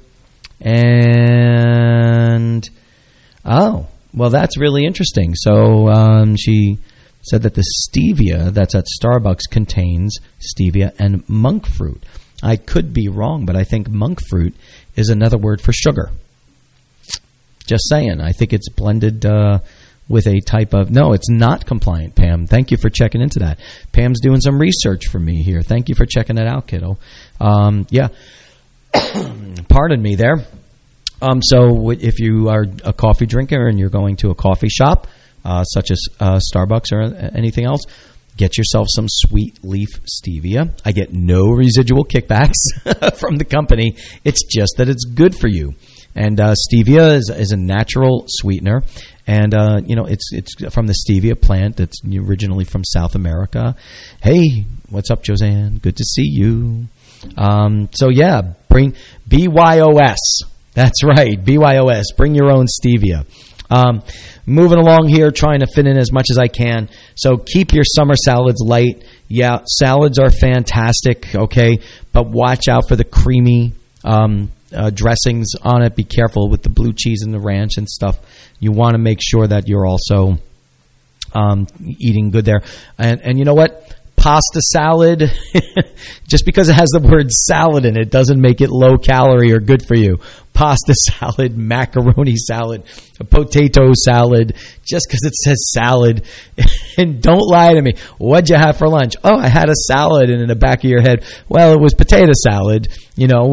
And, oh, well, that's really interesting. So um, she said that the stevia that's at Starbucks contains stevia and monk fruit. I could be wrong, but I think monk fruit is another word for sugar. Just saying. I think it's blended uh, with a type of... No, it's not compliant, Pam. Thank you for checking into that. Pam's doing some research for me here. Thank you for checking that out, kiddo. Um, yeah. Pardon me there. Um, so if you are a coffee drinker and you're going to a coffee shop, uh, such as uh, Starbucks or anything else, get yourself some Sweet Leaf Stevia. I get no residual kickbacks from the company. It's just that it's good for you. And uh, stevia is, is a natural sweetener, and uh, you know it's it's from the stevia plant that's originally from South America. Hey, what's up, Josanne? Good to see you. Um, so yeah, bring B Y O S. That's right, B Y O S. Bring your own stevia. Um, moving along here, trying to fit in as much as I can. So keep your summer salads light. Yeah, salads are fantastic, okay, but watch out for the creamy um, uh, dressings on it. Be careful with the blue cheese and the ranch and stuff. You want to make sure that you're also um, eating good there. And, and you know what? pasta salad, just because it has the word salad in it doesn't make it low calorie or good for you. Pasta salad, macaroni salad, a potato salad, just because it says salad. And don't lie to me. What'd you have for lunch? Oh, I had a salad. And in the back of your head, well, it was potato salad, you know,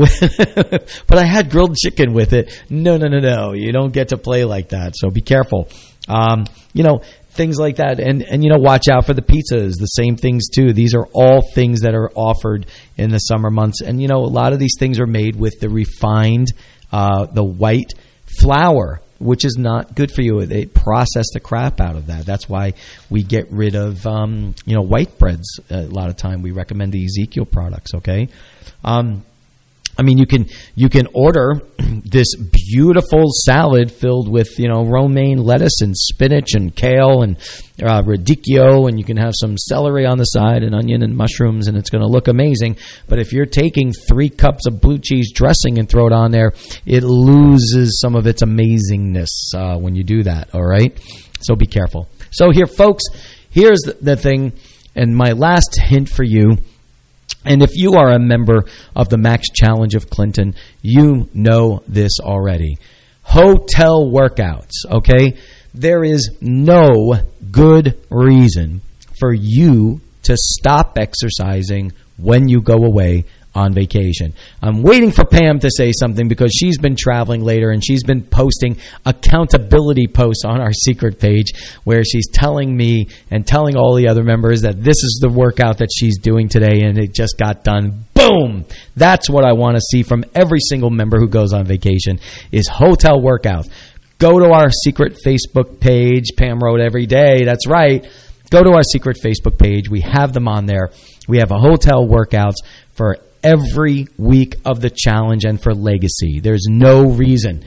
but I had grilled chicken with it. No, no, no, no. You don't get to play like that. So be careful. Um, you know, things like that. And, and, you know, watch out for the pizzas, the same things too. These are all things that are offered in the summer months. And, you know, a lot of these things are made with the refined, uh, the white flour, which is not good for you. They process the crap out of that. That's why we get rid of, um, you know, white breads. A lot of time we recommend the Ezekiel products, okay? Um, I mean, you can you can order this beautiful salad filled with, you know, romaine lettuce and spinach and kale and uh, radicchio, and you can have some celery on the side and onion and mushrooms, and it's going to look amazing. But if you're taking three cups of blue cheese dressing and throw it on there, it loses some of its amazingness uh, when you do that, all right? So be careful. So here, folks, here's the, the thing, and my last hint for you. And if you are a member of the Max Challenge of Clinton, you know this already. Hotel workouts, okay? There is no good reason for you to stop exercising when you go away on vacation. I'm waiting for Pam to say something because she's been traveling later and she's been posting accountability posts on our secret page where she's telling me and telling all the other members that this is the workout that she's doing today and it just got done. Boom! That's what I want to see from every single member who goes on vacation is hotel workouts. Go to our secret Facebook page. Pam wrote every day. That's right. Go to our secret Facebook page. We have them on there. We have a hotel workouts for every week of the challenge and for legacy. There's no reason.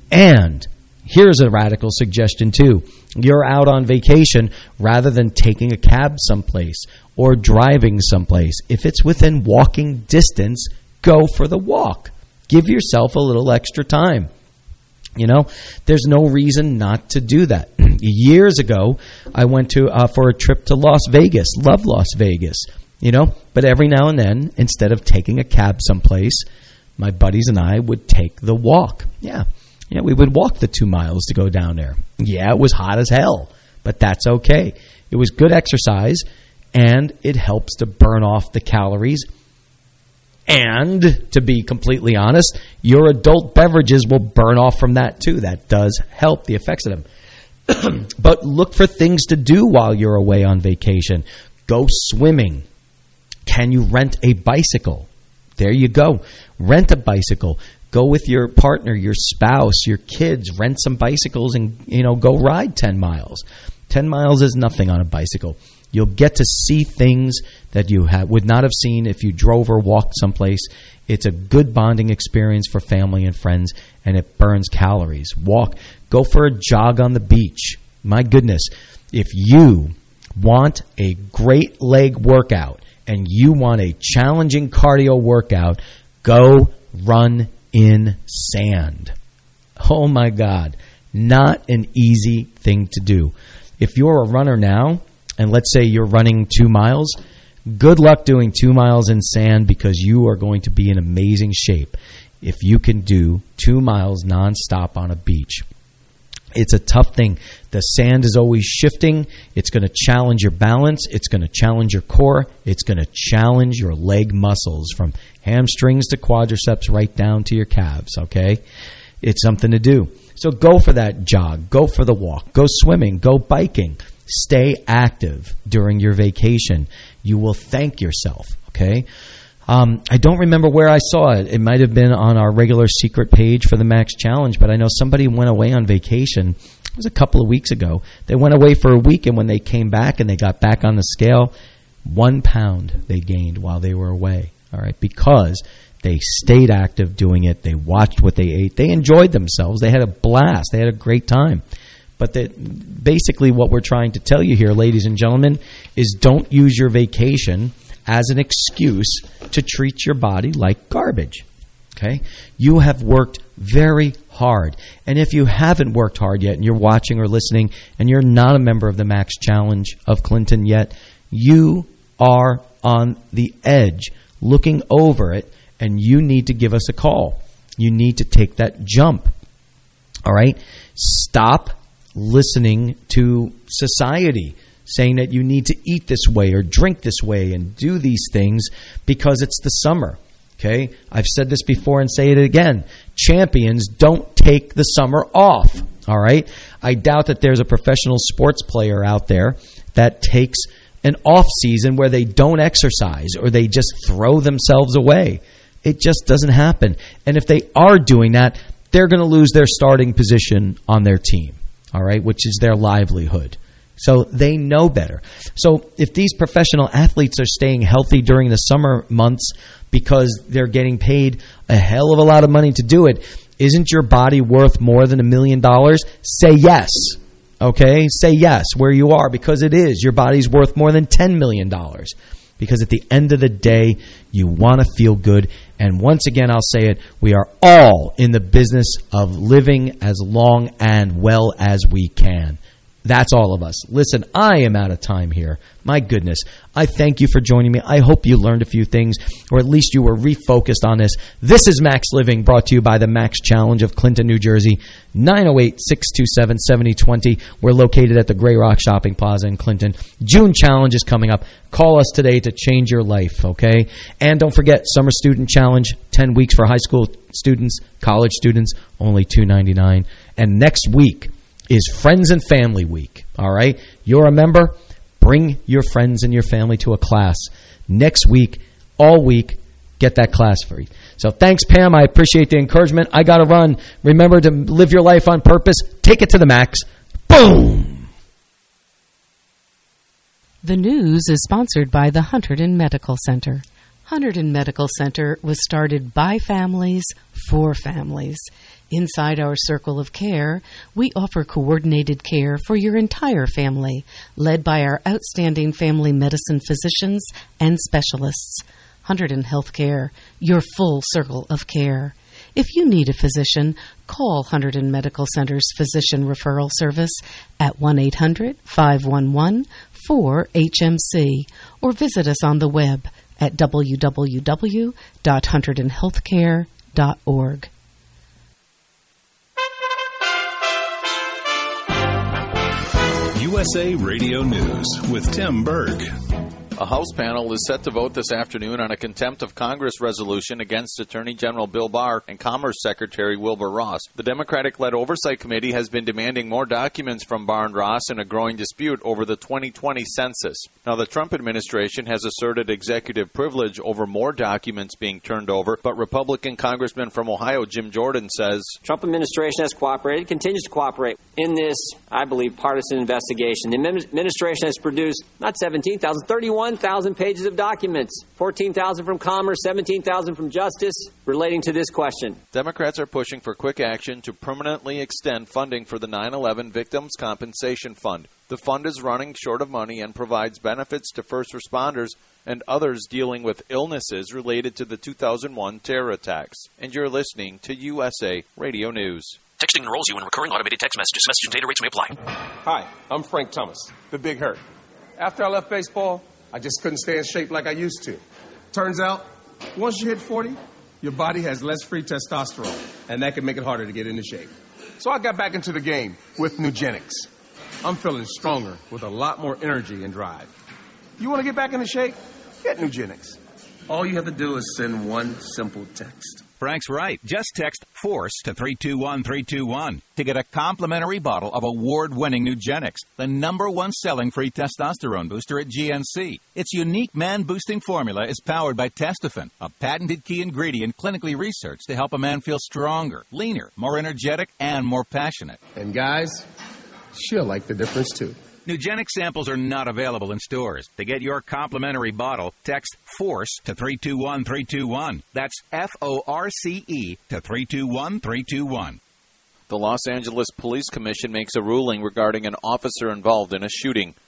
And here's a radical suggestion too. You're out on vacation rather than taking a cab someplace or driving someplace. If it's within walking distance, go for the walk. Give yourself a little extra time. You know, there's no reason not to do that. Years ago, I went to uh, for a trip to Las Vegas. Love Las Vegas. You know, but every now and then, instead of taking a cab someplace, my buddies and I would take the walk. Yeah. Yeah, we would walk the two miles to go down there. Yeah, it was hot as hell, but that's okay. It was good exercise, and it helps to burn off the calories. And, to be completely honest, your adult beverages will burn off from that too. That does help the effects of them. But look for things to do while you're away on vacation. Go swimming. Can you rent a bicycle? There you go. Rent a bicycle. Go with your partner, your spouse, your kids. Rent some bicycles and, you know, go ride ten miles. ten miles is nothing on a bicycle. You'll get to see things that you have, would not have seen if you drove or walked someplace. It's a good bonding experience for family and friends, and it burns calories. Walk. Go for a jog on the beach. My goodness. If you want a great leg workout, and you want a challenging cardio workout, go run in sand. Oh, my God. Not an easy thing to do. If you're a runner now, and let's say you're running two miles, good luck doing two miles in sand because you are going to be in amazing shape if you can do two miles nonstop on a beach. It's a tough thing. The sand is always shifting. It's going to challenge your balance. It's going to challenge your core. It's going to challenge your leg muscles from hamstrings to quadriceps right down to your calves, okay? It's something to do. So go for that jog. Go for the walk. Go swimming. Go biking. Stay active during your vacation. You will thank yourself, okay? Um, I don't remember where I saw it. It might have been on our regular secret page for the Max Challenge, but I know somebody went away on vacation. It was a couple of weeks ago. They went away for a week, and when they came back and they got back on the scale, one pound they gained while they were away, all right, because they stayed active doing it. They watched what they ate. They enjoyed themselves. They had a blast. They had a great time. But that basically what we're trying to tell you here, ladies and gentlemen, is don't use your vacation as an excuse to treat your body like garbage, okay? You have worked very hard. And if you haven't worked hard yet and you're watching or listening and you're not a member of the Max Challenge of Clinton yet, you are on the edge, looking over it, and you need to give us a call. You need to take that jump. All right? Stop listening to society saying that you need to eat this way or drink this way and do these things because it's the summer. Okay? I've said this before and say it again. Champions don't take the summer off. All right? I doubt that there's a professional sports player out there that takes an off season where they don't exercise or they just throw themselves away. It just doesn't happen. And if they are doing that, they're going to lose their starting position on their team, all right, which is their livelihood. So they know better. So if these professional athletes are staying healthy during the summer months because they're getting paid a hell of a lot of money to do it, isn't your body worth more than a million dollars? Say yes. Okay? Say yes where you are, because it is. Your body's worth more than ten million dollars. Because at the end of the day, you want to feel good. And once again, I'll say it, we are all in the business of living as long and well as we can. That's all of us. Listen, I am out of time here. My goodness. I thank you for joining me. I hope you learned a few things, or at least you were refocused on this. This is Max Living, brought to you by the Max Challenge of Clinton, New Jersey. nine oh eight, six two seven, seven oh two oh. We're located at the Grey Rock Shopping Plaza in Clinton. June Challenge is coming up. Call us today to change your life, okay? And don't forget, Summer Student Challenge, ten weeks for high school students, college students, only two ninety-nine. And next week is Friends and Family Week, all right? You're a member? Bring your friends and your family to a class. Next week, all week, get that class free. So thanks, Pam. I appreciate the encouragement. I got to run. Remember to live your life on purpose. Take it to the max. Boom! The news is sponsored by the Hunterdon Medical Center. Hunterdon Medical Center was started by families for families. Inside our circle of care, we offer coordinated care for your entire family, led by our outstanding family medicine physicians and specialists. Hunterdon Healthcare, your full circle of care. If you need a physician, call Hunterdon Medical Center's Physician Referral Service at one eight hundred, five one one, four H M C or visit us on the web at w w w dot hunterdon healthcare dot org. U S A Radio News with Tim Berg. A House panel is set to vote this afternoon on a contempt of Congress resolution against Attorney General Bill Barr and Commerce Secretary Wilbur Ross. The Democratic-led Oversight Committee has been demanding more documents from Barr and Ross in a growing dispute over the twenty twenty census. Now, the Trump administration has asserted executive privilege over more documents being turned over, but Republican Congressman from Ohio, Jim Jordan, says Trump administration has cooperated, continues to cooperate in this, I believe, partisan investigation. The administration has produced not seventeen thousand, thirty-one thousand pages of documents, fourteen thousand from Commerce, seventeen thousand from Justice, relating to this question. Democrats are pushing for quick action to permanently extend funding for the nine eleven Victims Compensation Fund. The fund is running short of money and provides benefits to first responders and others dealing with illnesses related to the two thousand one terror attacks. And you're listening to U S A Radio News. Texting enrolls you in recurring automated text messages. Message and data rates may apply. Hi, I'm Frank Thomas, the Big Hurt. After I left baseball, I just couldn't stay in shape like I used to. Turns out, once you hit forty, your body has less free testosterone, and that can make it harder to get into shape. So I got back into the game with Nugenics. I'm feeling stronger with a lot more energy and drive. You want to get back into shape? Get Nugenics. All you have to do is send one simple text. Frank's right. Just text FORCE to three two one three two one to get a complimentary bottle of award-winning Nugenics, the number one selling free testosterone booster at G N C. Its unique man-boosting formula is powered by Testofen, a patented key ingredient clinically researched to help a man feel stronger, leaner, more energetic, and more passionate. And guys, she'll like the difference too. Nugenic samples are not available in stores. To get your complimentary bottle, text FORCE to three two one three two one. That's F O R C E to three two one three two one. The Los Angeles Police Commission makes a ruling regarding an officer involved in a shooting.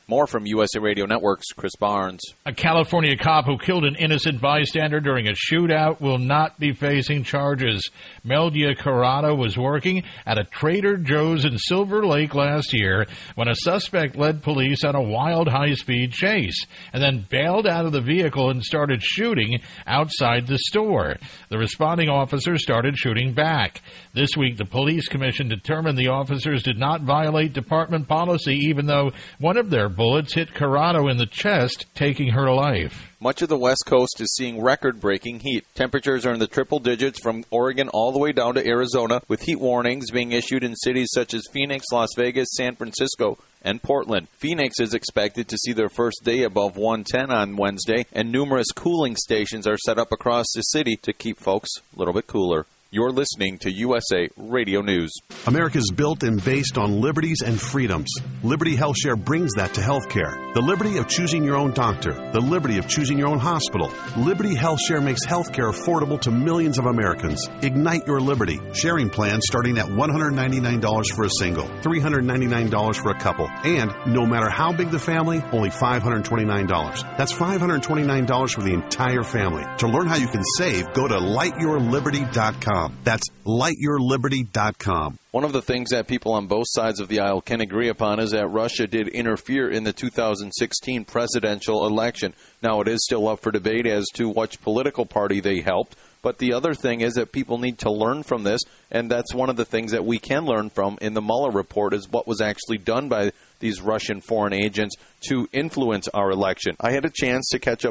More from U S A Radio Network's Chris Barnes. A California cop who killed an innocent bystander during a shootout will not be facing charges. Meldia Corrado was working at a Trader Joe's in Silver Lake last year when a suspect led police on a wild high-speed chase and then bailed out of the vehicle and started shooting outside the store. The responding officer started shooting back. This week, the police commission determined the officers did not violate department policy, even though one of their bullets hit Corrado in the chest, taking her life. Much of the West Coast is seeing record-breaking heat. Temperatures are in the triple digits from Oregon all the way down to Arizona, with heat warnings being issued in cities such as Phoenix, Las Vegas, San Francisco, and Portland. Phoenix is expected to see their first day above one ten on Wednesday, and numerous cooling stations are set up across the city to keep folks a little bit cooler. You're listening to U S A Radio News. America's built and based on liberties and freedoms. Liberty HealthShare brings that to healthcare. The liberty of choosing your own doctor. The liberty of choosing your own hospital. Liberty HealthShare makes healthcare affordable to millions of Americans. Ignite your liberty. Sharing plans starting at one hundred ninety-nine dollars for a single, three hundred ninety-nine dollars for a couple, and no matter how big the family, only five hundred twenty-nine dollars. That's five hundred twenty-nine dollars for the entire family. To learn how you can save, go to light your liberty dot com. That's light your liberty dot com. One of the things that people on both sides of the aisle can agree upon is that Russia did interfere in the two thousand sixteen presidential election. Now, it is still up for debate as to which political party they helped. But the other thing is that people need to learn from this, and that's one of the things that we can learn from in the Mueller report is what was actually done by these Russian foreign agents to influence our election. I had a chance to catch up